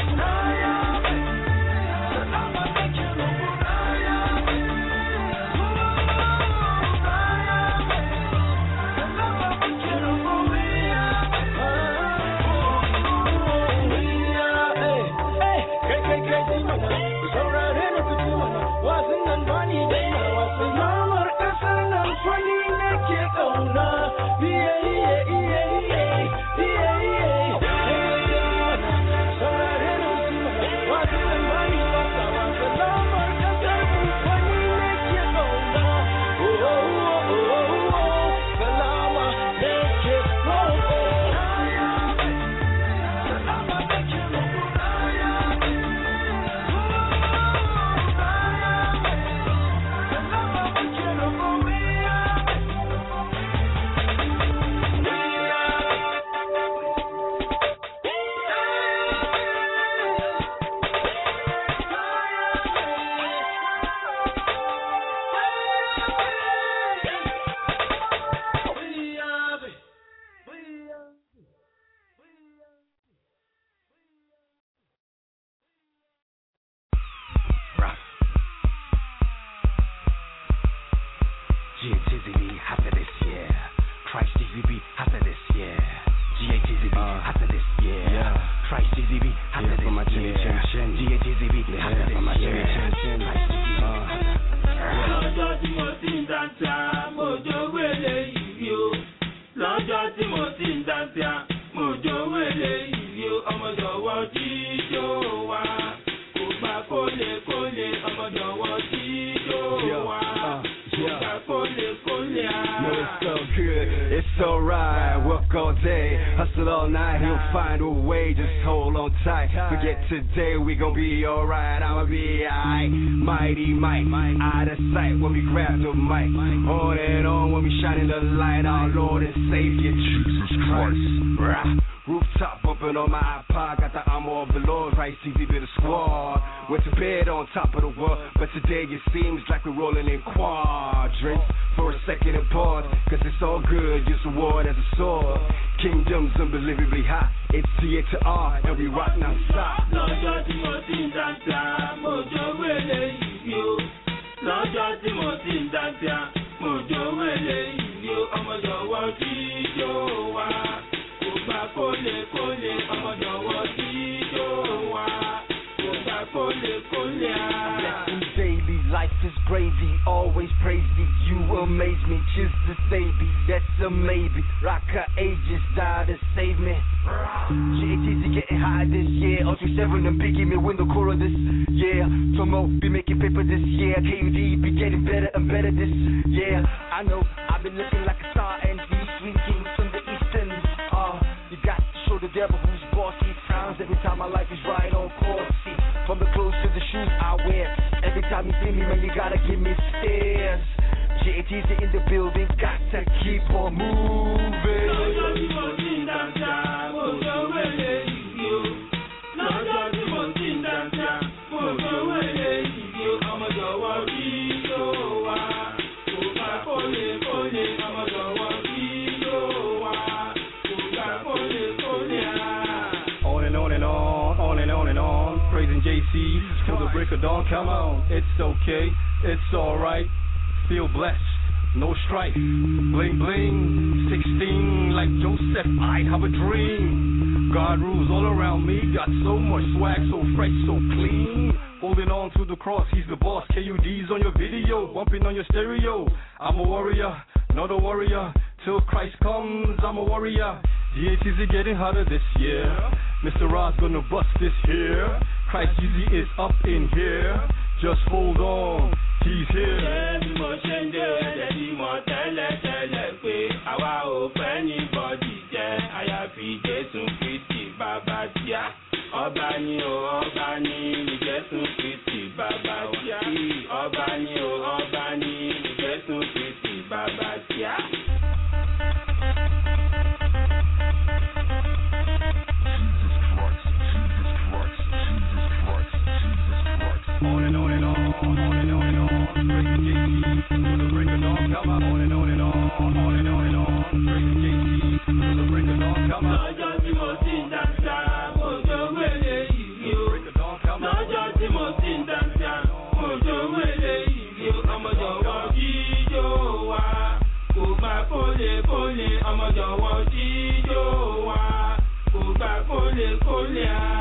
Today we gon' be alright, I'ma be alright. Mighty Mike, out of sight when we grab the mic. On and on when we shining the light, our Lord and Savior Jesus Christ. Rooftop bumping on my iPod, got the armor of the Lord, right? CZ be the squad. Went to bed on top of the world, but today it seems like we're rolling in quadrants. For a second and pause, cause it's all good, use the word as a sword. Kingdom's unbelievably hot, it's T to R, and we rock non-stop. Lọ́jọ́ tí mo ti ń dàgbà, mo jọ̀wọ́ eléyìí o. Lọ́jọ́ tí mo ti ń dàgbà, mo jọ̀wọ́ eléyìí o. Ọmọ jọ̀wọ́ jíjó wa, kò gbà kólé, ọmọ jọ̀wọ́ jíjó wa, kò gbà kólé Daily life is gravy, always praise thee. You amaze me, just the baby, that's a maybe. Rocker ages die to save me. JT's getting high this year. Ultra 7 and Biggie me win the core of this year. Tomo be making paper this year. KD be getting better and better this year. I know I've been looking like a star and these sweet kings from the eastern. You got to show the devil who's boss. He frowns every time my life is right on course. See, from the clothes to the shoes I wear. Every time you see me, man, you gotta give me stares. JT's in the building, got to keep on moving. Praising JC till the break of dawn. Come on, it's okay, it's alright. Feel blessed, no strife. Bling bling, 16 like Joseph, I have a dream. God rules all around me, got so much swag, so fresh, so clean. holding on to the cross, he's the boss. KUD's on your video, bumping on your stereo. I'm a warrior, not a warrior. Till Christ comes, I'm a warrior. DHs are getting hotter this year. Mr. Ra's gonna bust this here. Christ Easy is up in here. Just hold on, he's here. Ọbani o ọbani ni Jésù Kristi bàbá tíá. Ọbani o ọbani ni Jésù Kristi bàbá tíá. On and on and on, on and on and on. Breaking JC till the break of dawn. Come on and on and on, on and on and on. Breaking JC till the break of dawn. Come on. Lọ́jọ́ tí mo ti ń dáńtà, mo jowó eléyìí o. Lọ́jọ́ tí mo ti ń dáńtà, mo jowó eléyìí o. Ọmọ jọ̀wọ́ jíjó wa, kò gbà kólé-kólé. Ọmọ jọ̀wọ́ jíjó wa, kò gbà kólé-kólé a.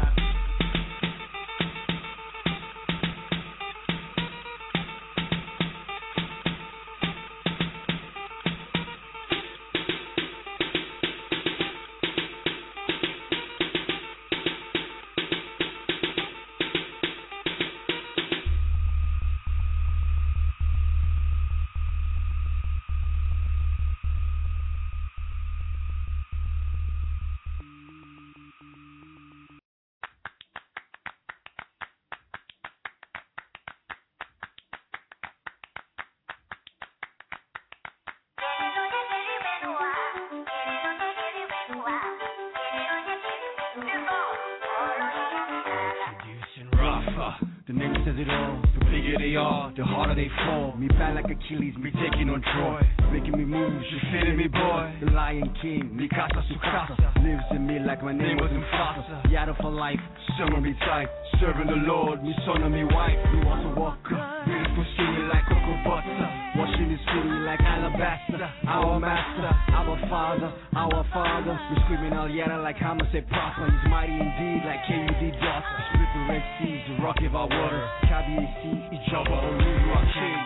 The name says it all. The bigger they are, the harder they fall. Me bad like Achilles, me taking on Troy. Making me move, you feeling me, boy. The Lion King, Mikasa Sukasa. Lives in me like my name was Mufasa. Yada for life, son of me type. Serving the Lord, me son of me wife. Me want to walk up, beautiful skinny like cocoa butter. Washing his feet like alabaster. Our master, our father, our father. We screaming all yada like Hama said prosper. He's mighty indeed like KUD daughter. Split the Red Seas, the rock of our water. KBAC, Ijaba, Olu, our king.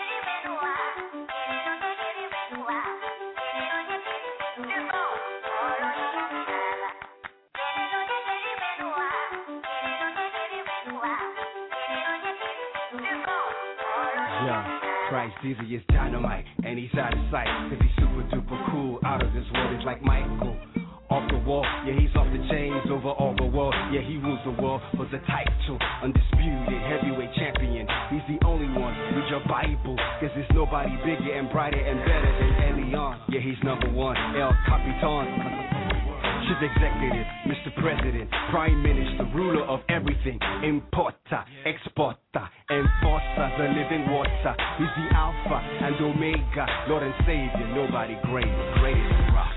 Christ Dizzy is dynamite, and he's out of sight. Cause he's super duper cool, out of this world. He's like Michael, off the wall. Yeah, he's off the chains, over all the world. Yeah, he rules the world for the title. Undisputed heavyweight champion. He's the only one with your Bible. Cause there's nobody bigger and brighter and better than Elion. Yeah, he's number one, El Capitan. Chief Executive, Mr. President, Prime Minister, ruler of everything. Importer, exporter, enforcer, the living water. He's the Alpha and Omega, Lord and Savior. Nobody greater, greater than rock.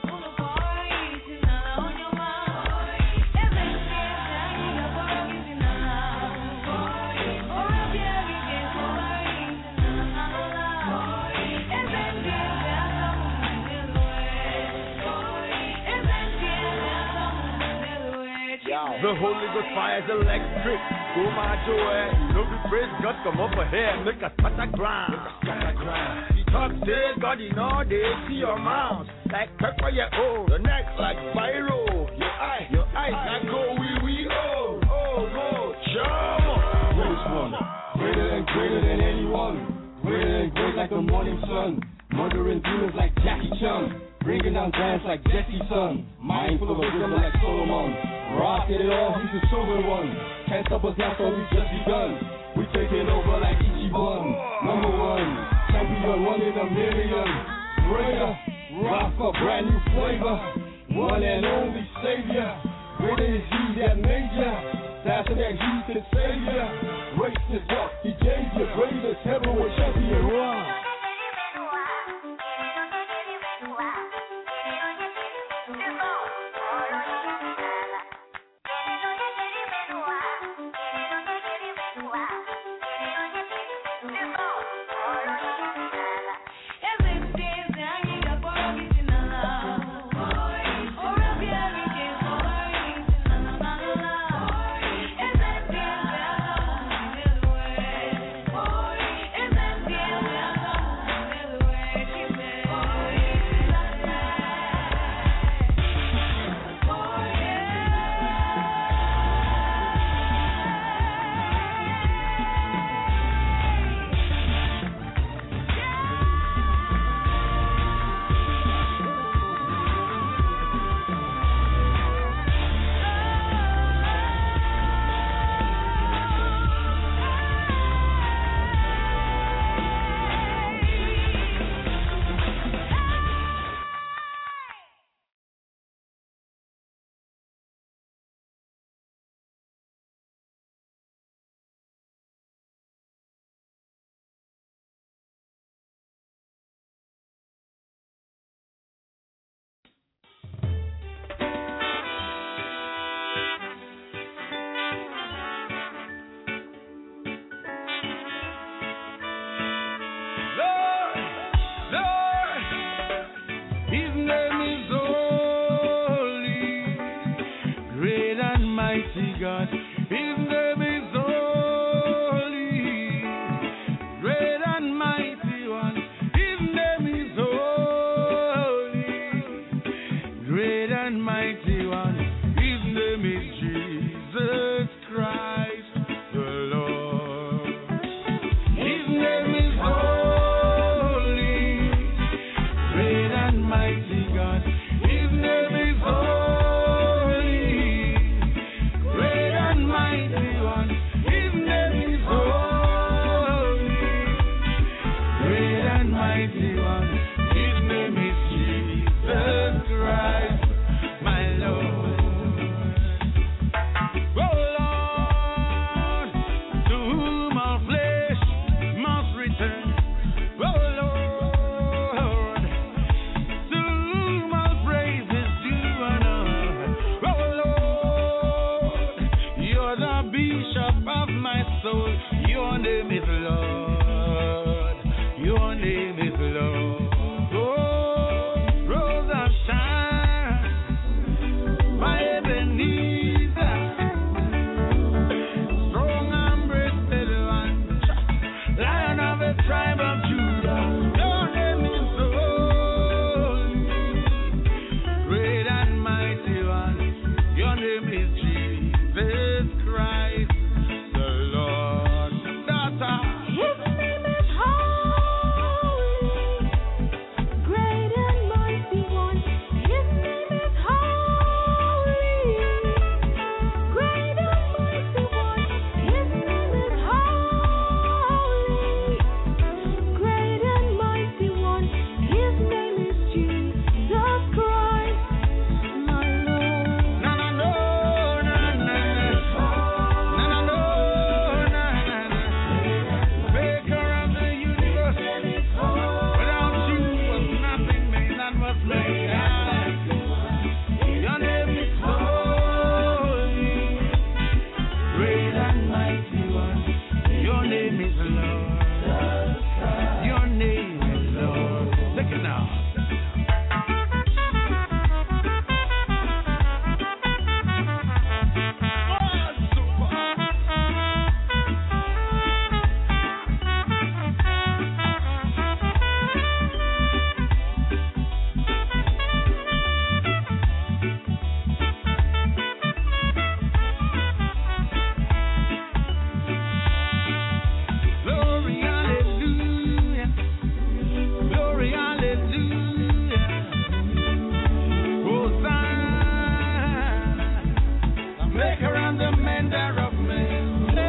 The Holy Ghost fire is electric. Go my joy. No be praise God, come up ahead. Make a scatter ground. He talk say God in all day. See your mouth like pepper, yeah, oh. The next like viral. Your eyes like go wee oh. Oh, chum. Greatest one. Greater than anyone. Greater than great like the morning sun. Murdering demons like Jackie Chan. Bringing down giants like Jesse's son. Mindful of wisdom like Solomon. Rocket it all, he's the chosen one. Can't stop us now, so we just begun. We taking over like Ichiban. Number one, champion, one in a million. Greater, rock a brand new flavor. One and only savior. Greater is he that made ya. That's that he can save ya. Race is what he gave you. Greatest heavyweight champion, rock. mighty one. His name is Jesus Christ, my Lord. Oh Lord, to whom all flesh must return. Oh Lord, to whom all praise is due and honor. Oh Lord, you're the bishop of my soul. Your name is Lord. Your name is Lord. Oh, Rose of Sharon, my Ebenezer, strong and breasted one, Lion of the tribe of Judah. Your name is holy, great and mighty one. Your name is Jesus Christ, the Lord. Daughter. His name is holy, great and mighty one. His name is holy, great and mighty one. His name is holy, great and mighty one. His name is Jesus Christ, my Lord. Na na no, na na na, na na no, na na na. Maker of the universe, without you was nothing made that was made. Your name is holy, great and mighty one. Your name is Lord. Your name is Lord. Look it now. Glory, hallelujah. Glory, hallelujah. Hosanna, the maker and the mender of men.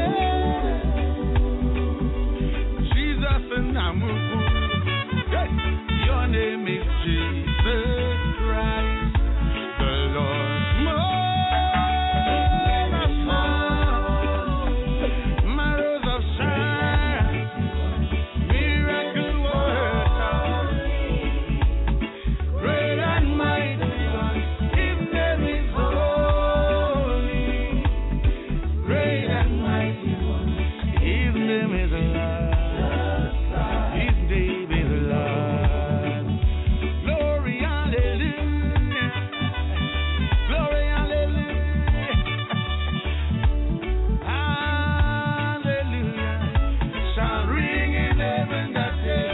Jesus and Namuku. Your name is Jesus Christ, the Lord. My Rose of Sharon, miracle worker, great and mighty one. His name is holy, great and mighty one. His name is love. His name is love. Glory, hallelujah. Glory, hallelujah. Hallelujah. Shall ring in heaven that day.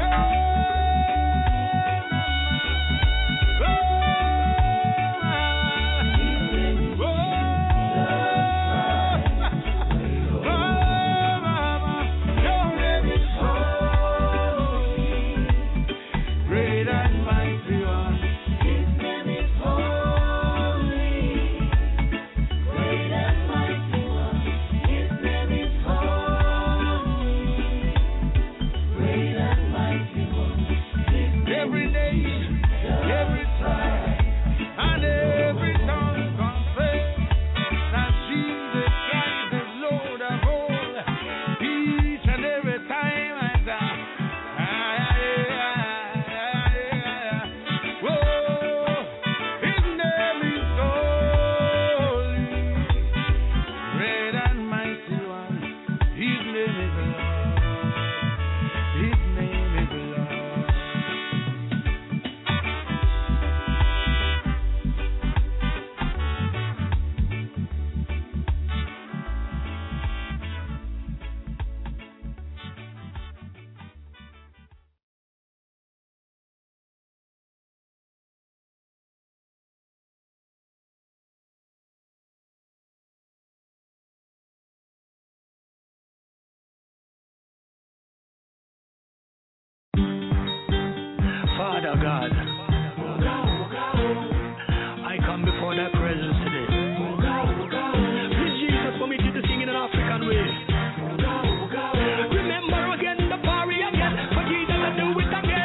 Your name is holy, great and mighty one. His name is holy, great and mighty one. His name is holy, great and mighty one. Every nation, every tribe, and every tongue confess that Jesus Christ is Lord of all. Each and every time I die. Whoa, his name is holy, great and mighty one. His name is Lord. His name is Lord. Father God, I come before thy presence today. Please, Jesus, for me to do sing in an African way. Remember again the party again, for Jesus to do it again.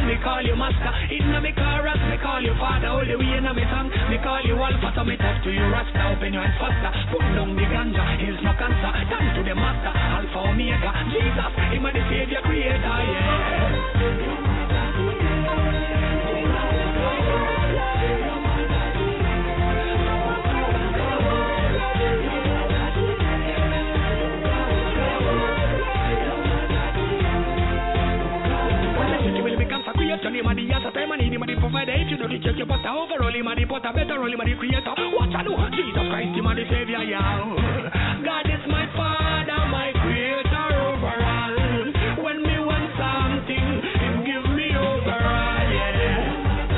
me call you master. Inna me chorus, me call you father. All the way inna me tongue, me call you alpha. So me talk to you rasta, open your hands faster. Put down the ganja, here's no cancer. Thanks to the master, alpha omega. Jesus, him a the savior creator, yeah. Your name of the answer time and him of the provider. If you know the check your butter overall, him of the butter better, all him of the creator. What I do? Jesus Christ, him of the savior, yeah. God is my father, my creator overall. When me want something, him give me overall, yeah.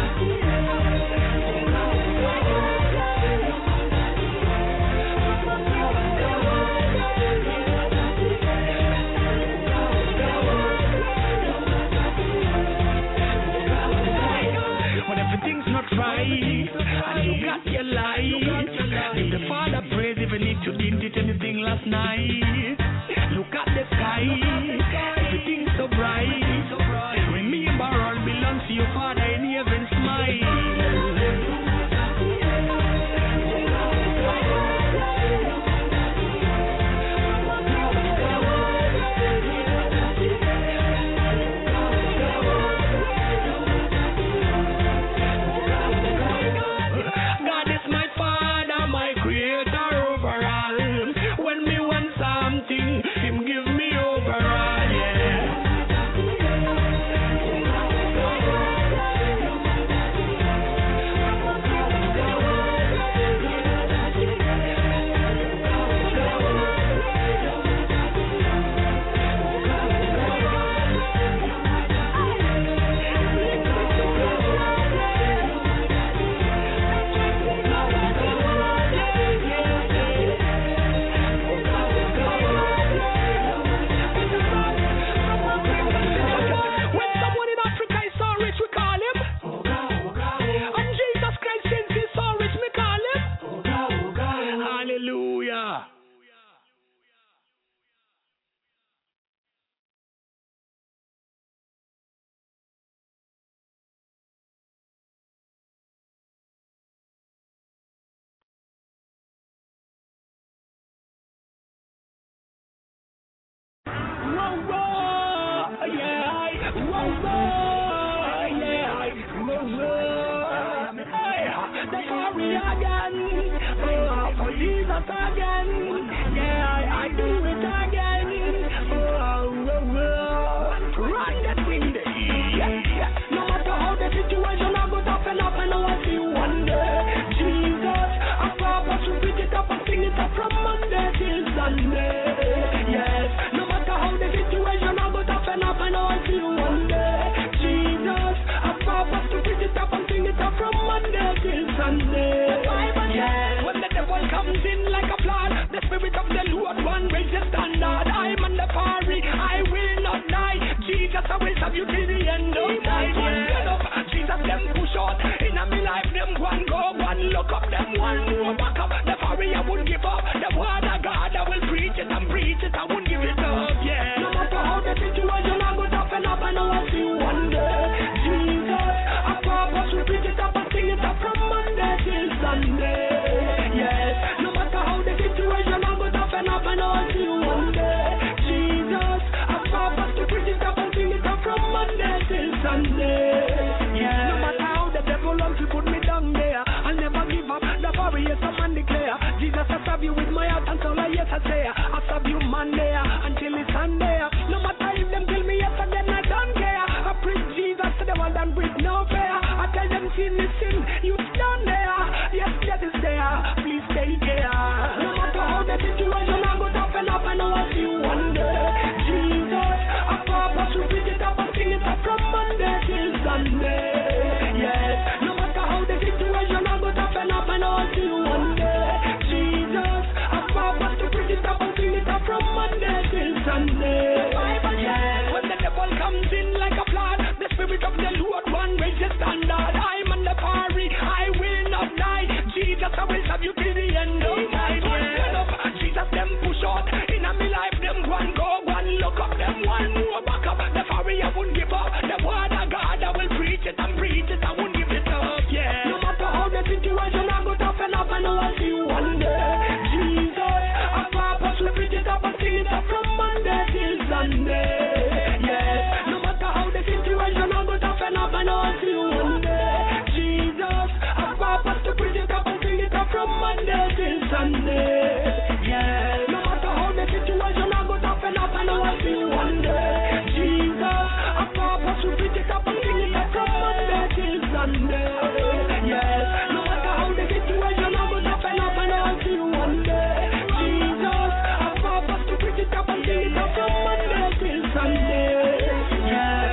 Right, and you got your light. Give the Father praise even if you didn't eat anything last night. Look at the sky, everything's so bright. Remember all belongs to your Father in heaven, smile. Look up them one more back up. The fire won't give up. The word of God I will it and preach it, I won't give it up, yeah. No matter how the situation I go toughen up, I know I'll see you one day. Jesus, I purpose to preach it up and sing it up from Monday till Sunday, yeah. No matter how the situation I go toughen up, I know I'll see you one day. Jesus, I purpose to preach it up and sing it up from Monday till Sunday, yeah. No matter how the situation I go toughen up, I know I'll see you one day. Jesus, I purpose to preach it up and sing it up from Monday till Sunday, yeah. No matter how the situation I go toughen up, I know I'll see you one day. Jesus, I purpose to preach it up and sing it up from Monday till Sunday, yeah.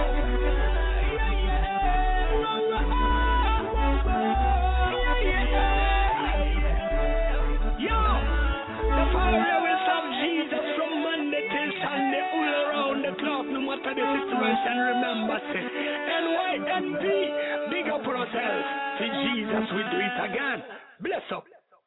No matter the situation, remember, say, NYNB, big up for ourselves. For Jesus, we do it again. Bless up.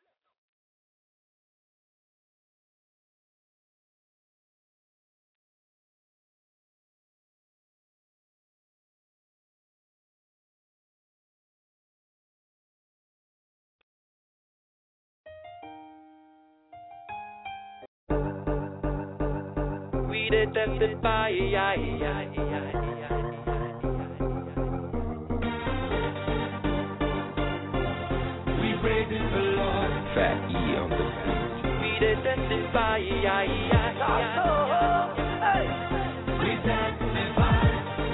We did testify, We praising the Lord. Fat E on the beat. We did testify, We testify.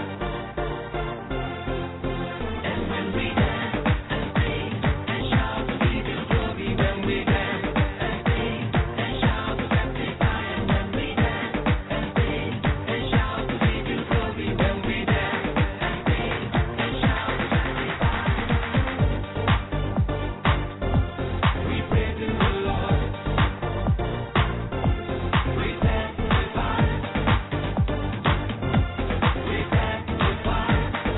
And when we dance and sing and shout, we give glory. When we dance and sing and shout, testify. And when we dance and sing and shout, we give glory. When we dance and sing and shout, testify. We praising the Lord. We testify. We testify.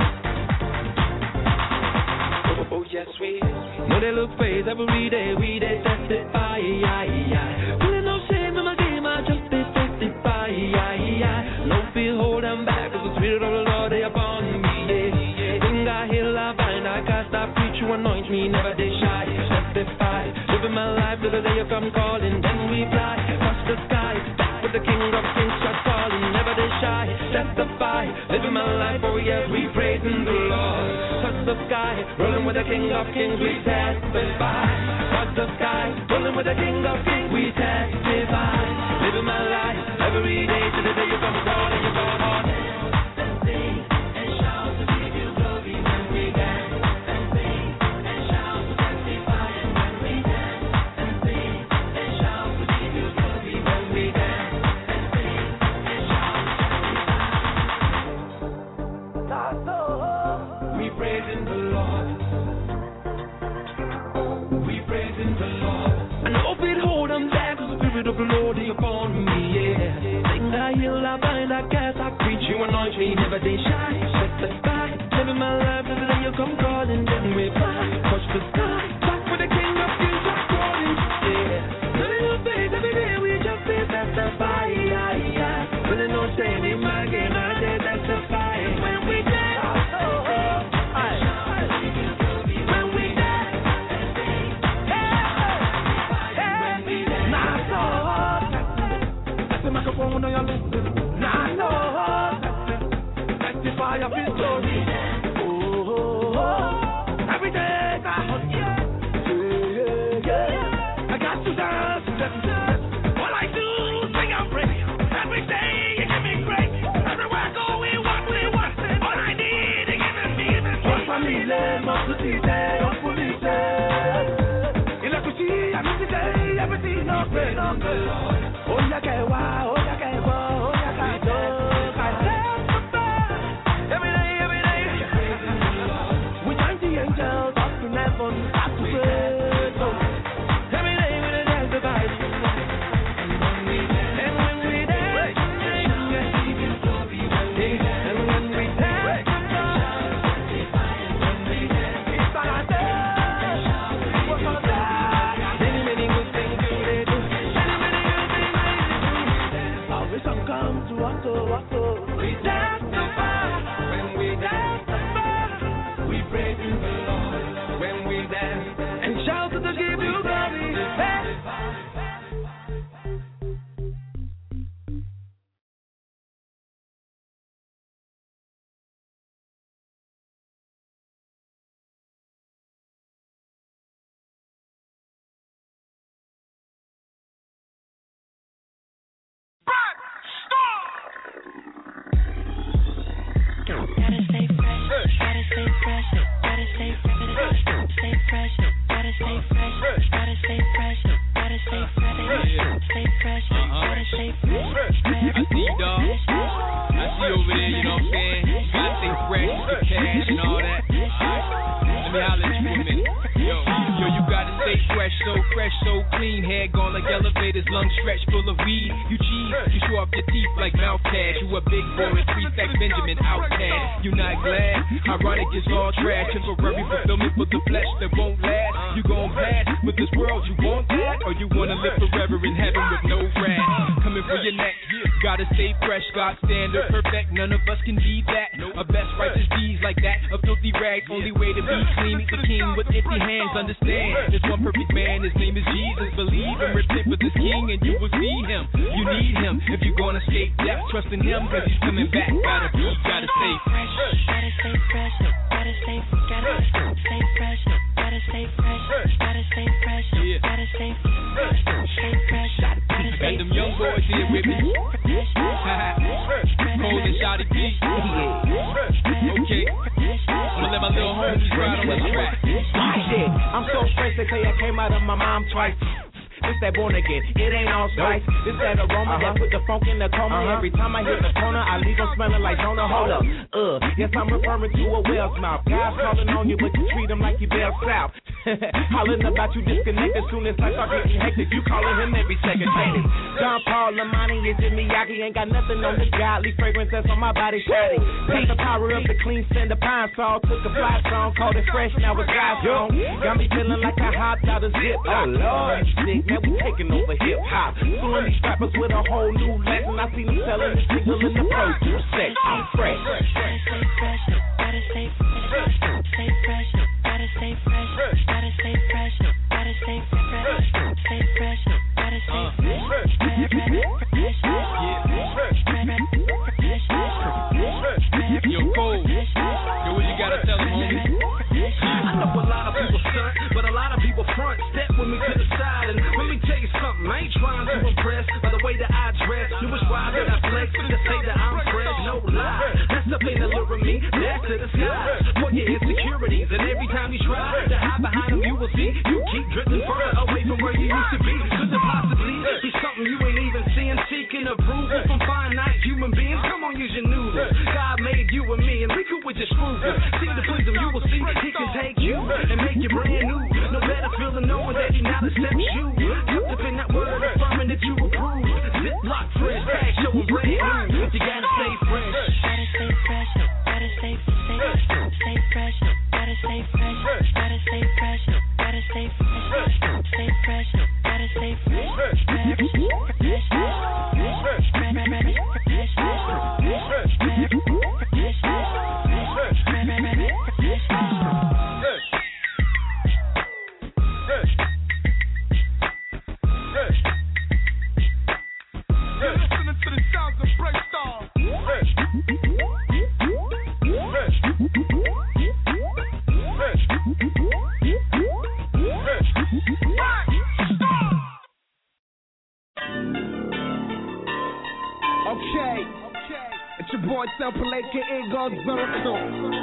Oh yes, we know they look praise every day. We they testify, feeling no shame in my game. I just they testify, no fear hold them back. 'Cause the Spirit of the Lord they upon me. Sing I heal, I bind, I cast, I preach. You anoint me, never they shy. Testify, living my life till the day you come calling. Then we fly touch the sky, back with the King of Kings just calling. Never they shy. Testify, living my life. Oh yes, we praising the Lord. Touch the sky, rolling with the King of Kings. We testify. Touch the sky, rolling with the King of Kings. We testify, living my life every day till the day you come calling. You come on. We praising the Lord. We praising the Lord. I know if it hold them back, 'cause the Spirit of the Lord is upon me, yeah. Sing I heal, I bind, I cast, I preach. You anoint me, never they shy. Testify, living my life till the day you come calling. Then we fly, touch the sky, back with the King of Kings just calling, yeah. Filling your face every day, we just say testify, feeling no shame in my game, I say testify. When we dance. Microphone on your lips. Nah, no. Testify of his story. Oh, every day, God. Yeah. I got to dance. All I do is sing and pray. Every day, you give me grace. Everywhere I go, we want. All I need, you give me. One family, most dice, one police. Electricity, I'm in the day, everything no pain. Oh, yeah, get wow. We testify when we testify. stay fresh, gotta stay fresh, stay fresh, gotta stay fresh, gotta stay fresh, gotta stay fresh, stay fresh, gotta stay fresh. I see you, dog. I see you over there, you know what I'm saying? You gotta stay fresh with the cash and all that. Let me holler at you for a minute. Yo, you gotta stay fresh, so clean. Hair gone like elevators, lungs stretched full of weed. You cheese, you show off your teeth like mouth cash. You a big boy, 3-stack Benjamin outcast. You not glad? Ironic, it's all trash. Temporary fulfillment for the flesh that won't last. You gon' pass with this world, you want that? Or you wanna live forever in heaven with no wrath? Coming for your neck, gotta stay fresh, God standard perfect. None of us can be that. Our best righteous deeds like that. A filthy rag, only way to be clean. Meet the king with empty hands. Understand, there's one perfect man. His name is Jesus. Believe and repent for this king, and you will see him. You need him if you're gonna escape death. Trust in him, cause he's coming back. Gotta stay fresh. Gotta stay fresh, gotta stay fresh, gotta stay fresh, gotta stay fresh, gotta stay fresh, gotta stay fresh. And them young boys here with me. Cold and Shotty P. Okay. I'ma let my little homies ride on this track. Shit, I'm so fresh they say I came out of my mom twice. This that born again, it ain't all spice. This that aroma that put the funk in the coma. Every time I hit the corner, I leave them smelling like Jonah. Hold up, yes, I'm referring to a whale's mouth. Guys calling on you, but you treat them like you Bell South. Hollering about you disconnected soon as I start getting hectic. You calling him every second. John Paul, Lamani, and Jimmy Miyagi ain't got nothing on this godly fragrance that's on my body shiny. Take the power of the clean cinder pine saw. Took a fly song, called it fresh, now it's God's song. Got me feeling like I hopped out of zip. Oh Lord, sick, man, we taking over hip hop. Suing these rappers with a whole new lesson. I see them selling the single in the produce section. I'm fresh. Gotta stay fresh, gotta stay fresh, stay fresh, gotta stay fresh, gotta stay fresh, gotta stay fresh, stay fresh, gotta stay fresh. Yo, Cole. Yo, what you gotta tell them, homie? I know a lot of people stunt, but a lot of people front. Step with me to the side and let me tell you something. I ain't trying to impress by the way that I dress. You was wild that I flex to say that I'm fresh. No lie, that's the thing that lure me. That's to the sky for your insecurities. And every time you try to hide behind them, you will see you keep drifting further away from where you used to be. Could it possibly be something you ain't even seeing? Seeking approval from finite human beings. Come on, use your noodles. God made you and me, and we could with your scruples. See the wisdom you will see. He can take you and make you brand new. No better feeling knowing that he now accepts you. Tucked up in that word affirming that you approve. Ziploc fresh, tag showing brand new. You gotta stay fresh. Gotta stay fresh, gotta stay fresh, stay fresh, gotta stay fresh, gotta stay fresh, gotta stay fresh, stay fresh, gotta stay You're listening to the sounds of Brainstorm. Okay, it's your boy Sample aka Gonzo.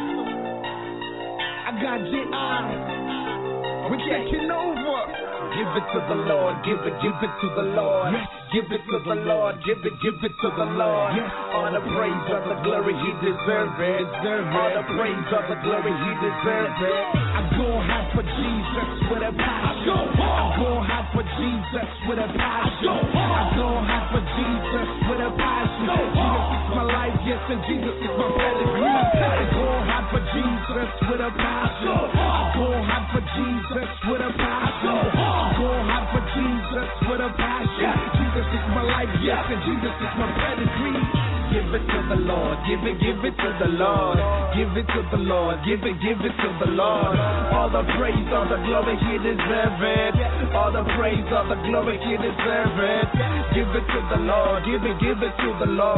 I got J.I. We're taking over. Give it to the Lord, give it to the Lord. Yes. Give it to the Lord, give it to the Lord. Yes. All the praise of the glory, he deserves it. All the praise of the glory, he deserves it. I go hard for Jesus with a passion. I go hard for Jesus with a passion. I go hard for Jesus with a passion. Jesus is my life, yes, and Jesus is my pedigree. I go hard for Jesus with a passion. I go hard for Jesus with a passion. I go hard for Jesus with a passion. Jesus is my life, yes, and Jesus is my pedigree. Give it to the Lord, give it to the Lord. Give it to the Lord, give it to the Lord. All the praise, all the glory, he deserves it. All the praise, all the glory, he deserves it. Give it to the Lord, give it to the Lord.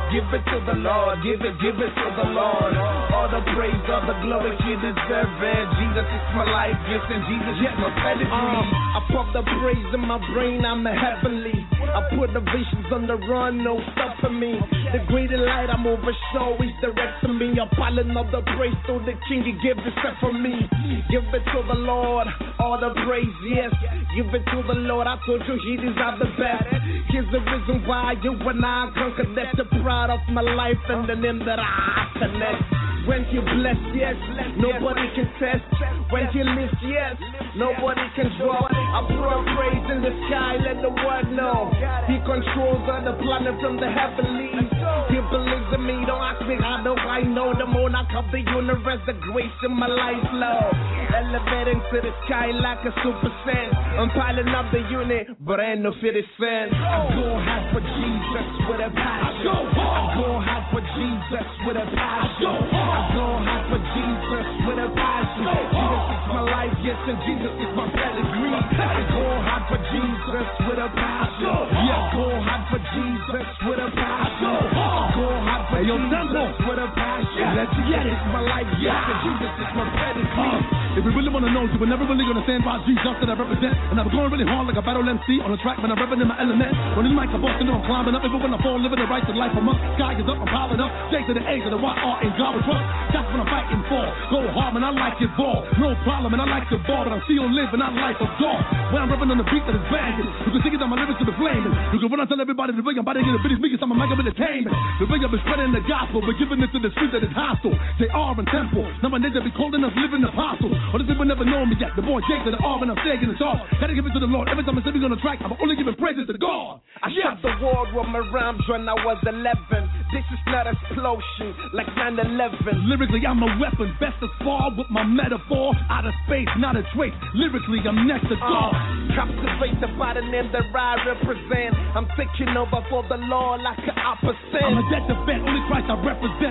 Give it to the Lord, give it to the Lord. All the praise, all the glory, He deserve it. Jesus is my life, yes, and Jesus is my pedigree. I pump the praise in my brain, I'm a heavenly. I put the visions on the run, no stopping me. The greater light I'm over, show He's directing me. I'm piling up the praise to the King, He give it for me. Give it to the Lord, all the praise, yes. Give it to the Lord, I told you He deserves the best. Here's the reason why you and I conquered. That's the pride of my life and the name that I connect. When He bless, yes, nobody can test. When He lift, yes, nobody can drop. I put a praise in the sky, let the world know. He controls all the planet from the heavenlies. He believes in me, don't ask me how do I know. The monarch of the universe, the grace in my life, Lord. Elevating to the sky like a super saint. I'm piling up the unit, but I ain't no 50 cents. I go hard for Jesus with a passion. I go hard for Jesus with a passion. I go hard for Jesus with a passion. Jesus is my life, yes, and Jesus is my pedigree. I go hard for Jesus with a passion. Yeah, go hard for Jesus with a passion. Go hard for Jesus with a passion. Jesus is my life, yes, and Jesus is my pedigree. If you really want to know, you were never really going to stand by Jesus that I represent. And I'm going really hard like a battle MC on the track when I'm repping in my element. When this mic, I'm busting, I'm climbing up. Even when I fall, living the right to life. I'm up, sky is up, I'm piling up. J to the A to the Y, R, and God with trust. That's what I'm fighting for. Go hard, man, I like it ball. No problem, and I like the ball, but I'm still living, I like the dog. When I'm repping on the beat that is banging, you can sing it down my lyrics to the flaming. You can run and tell everybody the way I'm about to get a bitty speakers, I'm a mega entertainment. The way I've been spreading the gospel, but giving it to the street that is hostile. They are in temple. Now my niggas be calling us living apostles. Or the people never know me yet. The boy Jake to the R, and I'm saying it's all. Gotta give it to the Lord. Every time I say we on the track, I'm only giving praises to God. I shot the world with my rhymes when I was 11. This is not explosion like 9/11. Lyrically, I'm a weapon. Best to spar with my metaphor. Out of space, not a trace. Lyrically, I'm next to God. Captivate the body name that I represent. I'm taking over for the Lord like an opposite. I'm a debt event. Only Christ I represent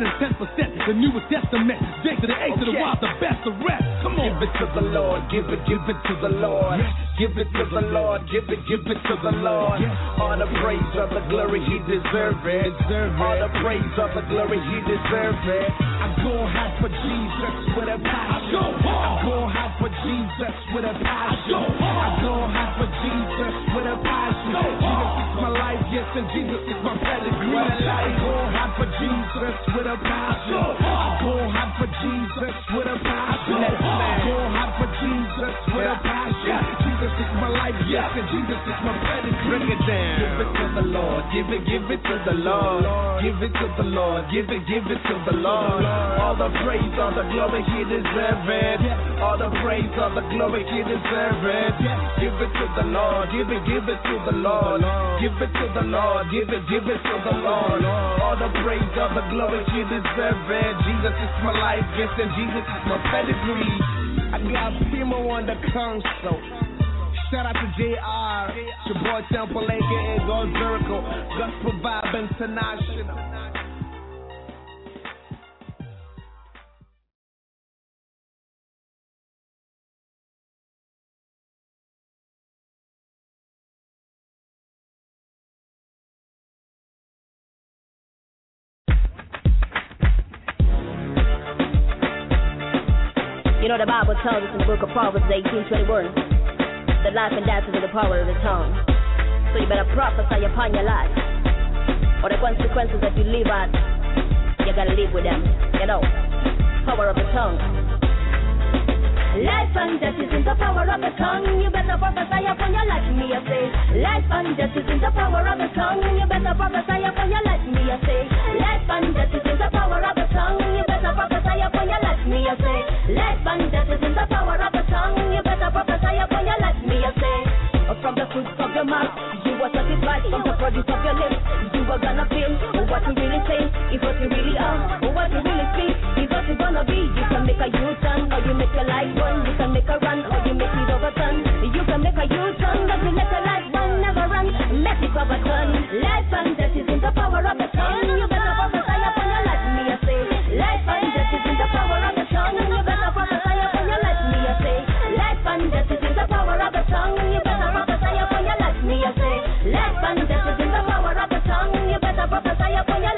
110%. The newest testament. J to the A to the Y, the best of rest. Come on. Give it to the Lord. Give it to the Lord. Give it to the Lord. Give it to the Lord. All the praise of the glory He deserves it. All the praise of the glory He deserves it. I go hard for Jesus with a passion. I go hard for Jesus with a passion. I go hard for Jesus with a passion. Jesus is my life, yes, and Jesus is my pedigree. I go hard for Jesus with a passion. I go hard for Jesus with a passion. I go hard for Jesus with a passion. Jesus is my life, yes, and Jesus is my pedigree. Bring it down. Give it to the Lord. Give it to the Lord. Give it to the Lord. Give it to the Lord. All the praise, all the glory He deserves it. All the praise, all the glory He deserves it. Give it to the Lord. Give it to the Lord. Give it to the Lord. Give it to the Lord. All the praise, all the glory He deserves it. Jesus is my life, yes, and Jesus is my pedigree. I got Primo on the console. Shout out to JR, your boy Temple, aka Gold Jericho, Gospel Vibe International. You know the Bible tells us in the book of Proverbs 18:21 that life and death is in the power of the tongue. So you better prophesy upon your life. Or the consequences that you live at, you gotta live with them. You know, power of the tongue. Life and death is in the power of the tongue. You better prophesy upon your life, me I say. Life and death is in the power of the tongue. You better prophesy upon your life, me I say. Life and death is in the power of the tongue. You better prophesy upon your life, me I say. Life and death is in the power of the tongue. You better prophesy upon your life, me I say. From the fruits of your mouth, you are satisfied. From the produce of your lips, you are gonna feel what you really say is what you really are. What you really speak is what you're gonna be. You can make a U-turn, or you make your life run. You can make a run, or you make it overturn. You can make a U-turn, but you let your life run, never run. Make it overturn. Life and death is in the power of the tongue. You better prophesy upon your life, me I say. Life and death is in the power of the tongue. You better prophesy upon your life, me I say. Life and death is in the power of the tongue. You better prophesy upon your life, me I say. Life and death is in the power of the tongue. You better prophesy upon your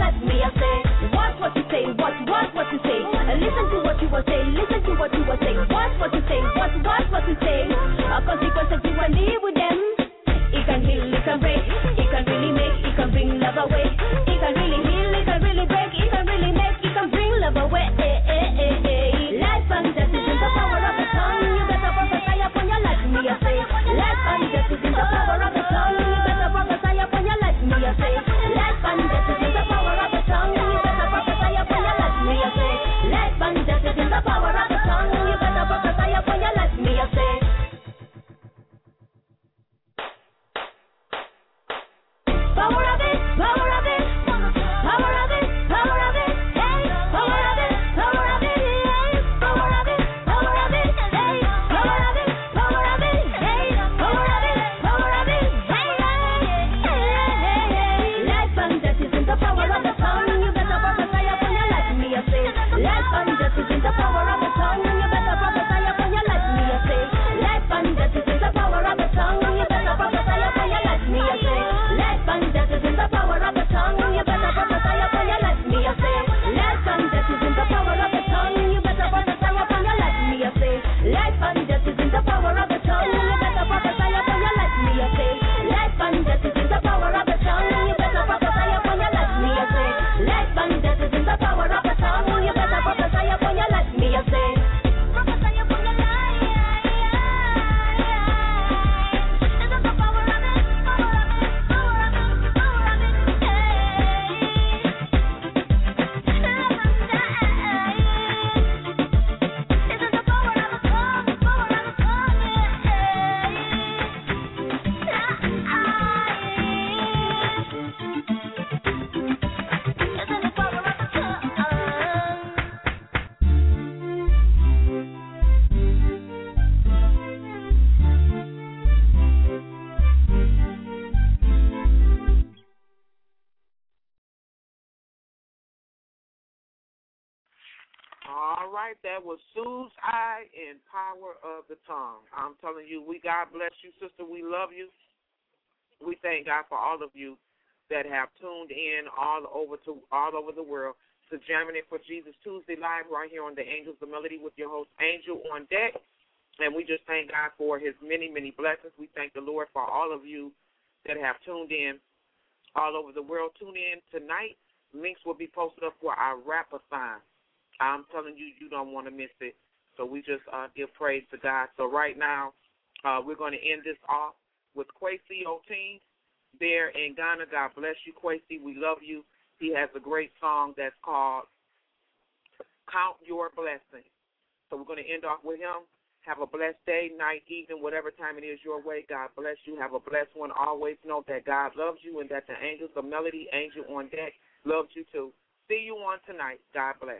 never leave with them. He can heal, he can break, he can really make, he can bring love away. He can really heal, he can really break, he can really make, he can bring love away. Life and death is in the power of the tongue. You better prophesy upon your life, me I say. Life and death is in the power of the tongue. You better prophesy upon your life, me I say. Life and death is in the power of the tongue. You better prophesy upon your life, me I say. Life and death is in the power of the tongue. You better prophesy upon your life, me I say. Power of it, power of it, power of it, power of it, hey, power of it, power of it, hey, power of it, power of it, hey, power of it, power of it, hey, power of it, power of it, hey. Life and death is in the power of the tongue. You better prophesy upon your life, me I say. Life and death is in the power of the tongue. You better prophesy upon your life, me I say. Life and death is in the power of the tongue. You better prophesy upon your life, me I say. Life and death is in the power of the tongue. You better prophesy upon your life, me I say. Life and death is in the power of the tongue. You better prophesy upon your life, me I say. Life and death is in the power of the tongue. You better prophesy upon your life, me I say. Life and death is in the power of the tongue. You better prophesy upon your life, me I say. Life and death is in the power of the tongue. You better prophesy upon your life, me I say. Prophesy upon your life. All right, that was Sue's Eye and Power of the Tongue. I'm telling you, God bless you, sister. We love you. We thank God for all of you that have tuned in all over the world to Jamming It for Jesus Tuesday Live right here on the Angels of Melody with your host, Angel on Deck. And we just thank God for his many, many blessings. We thank the Lord for all of you that have tuned in all over the world. Tune in tonight. Links will be posted up for our rap-a-thon. I'm telling you, you don't want to miss it. So we just give praise to God. So right now, we're going to end this off with Kwesi Oteen there in Ghana. God bless you, Kwesi. We love you. He has a great song that's called Count Your Blessings. So we're going to end off with him. Have a blessed day, night, evening, whatever time it is your way. God bless you. Have a blessed one. Always know that God loves you and that the Angels of Melody, Angel on Deck, loves you too. See you on tonight. God bless.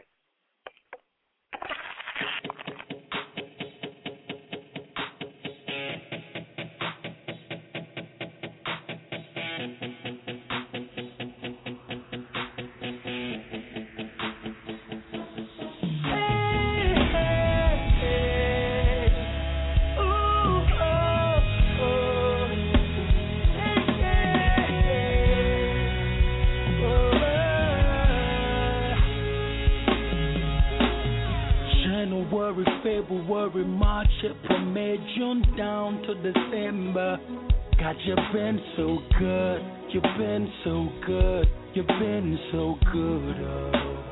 February, March, April, May, June down to December. God, you've been so good. You've been so good. You've been so good. Oh.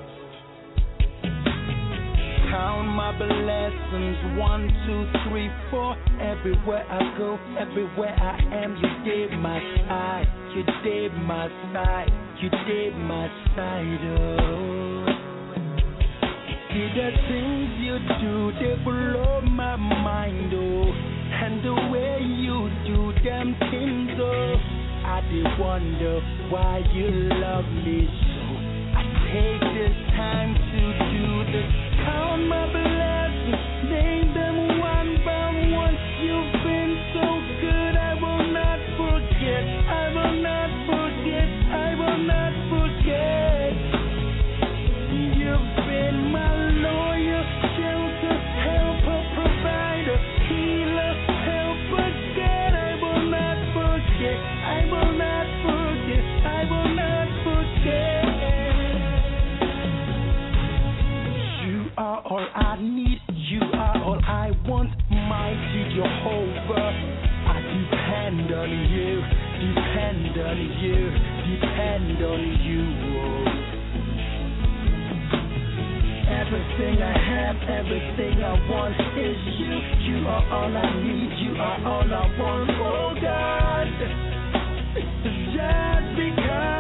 Count my blessings 1, 2, 3, 4. Everywhere I go, everywhere I am, you did my side. You did my side. You did my side. Oh. See the things you do, they blow my mind, oh. And the way you do them things, oh. I did wonder why you love me so. I take this time to do this. Count my blessings, name them one by one. You've been so good, I will not forget. I will not forget. I will not forget. You've been my lawyer, shelter, helper, provider, healer, helper, God. I will not forget. I will not forget. I will not forget. You are all I need. You are all I you. Everything I have, everything I want is you. You are all I need, you are all I want. Oh God, just because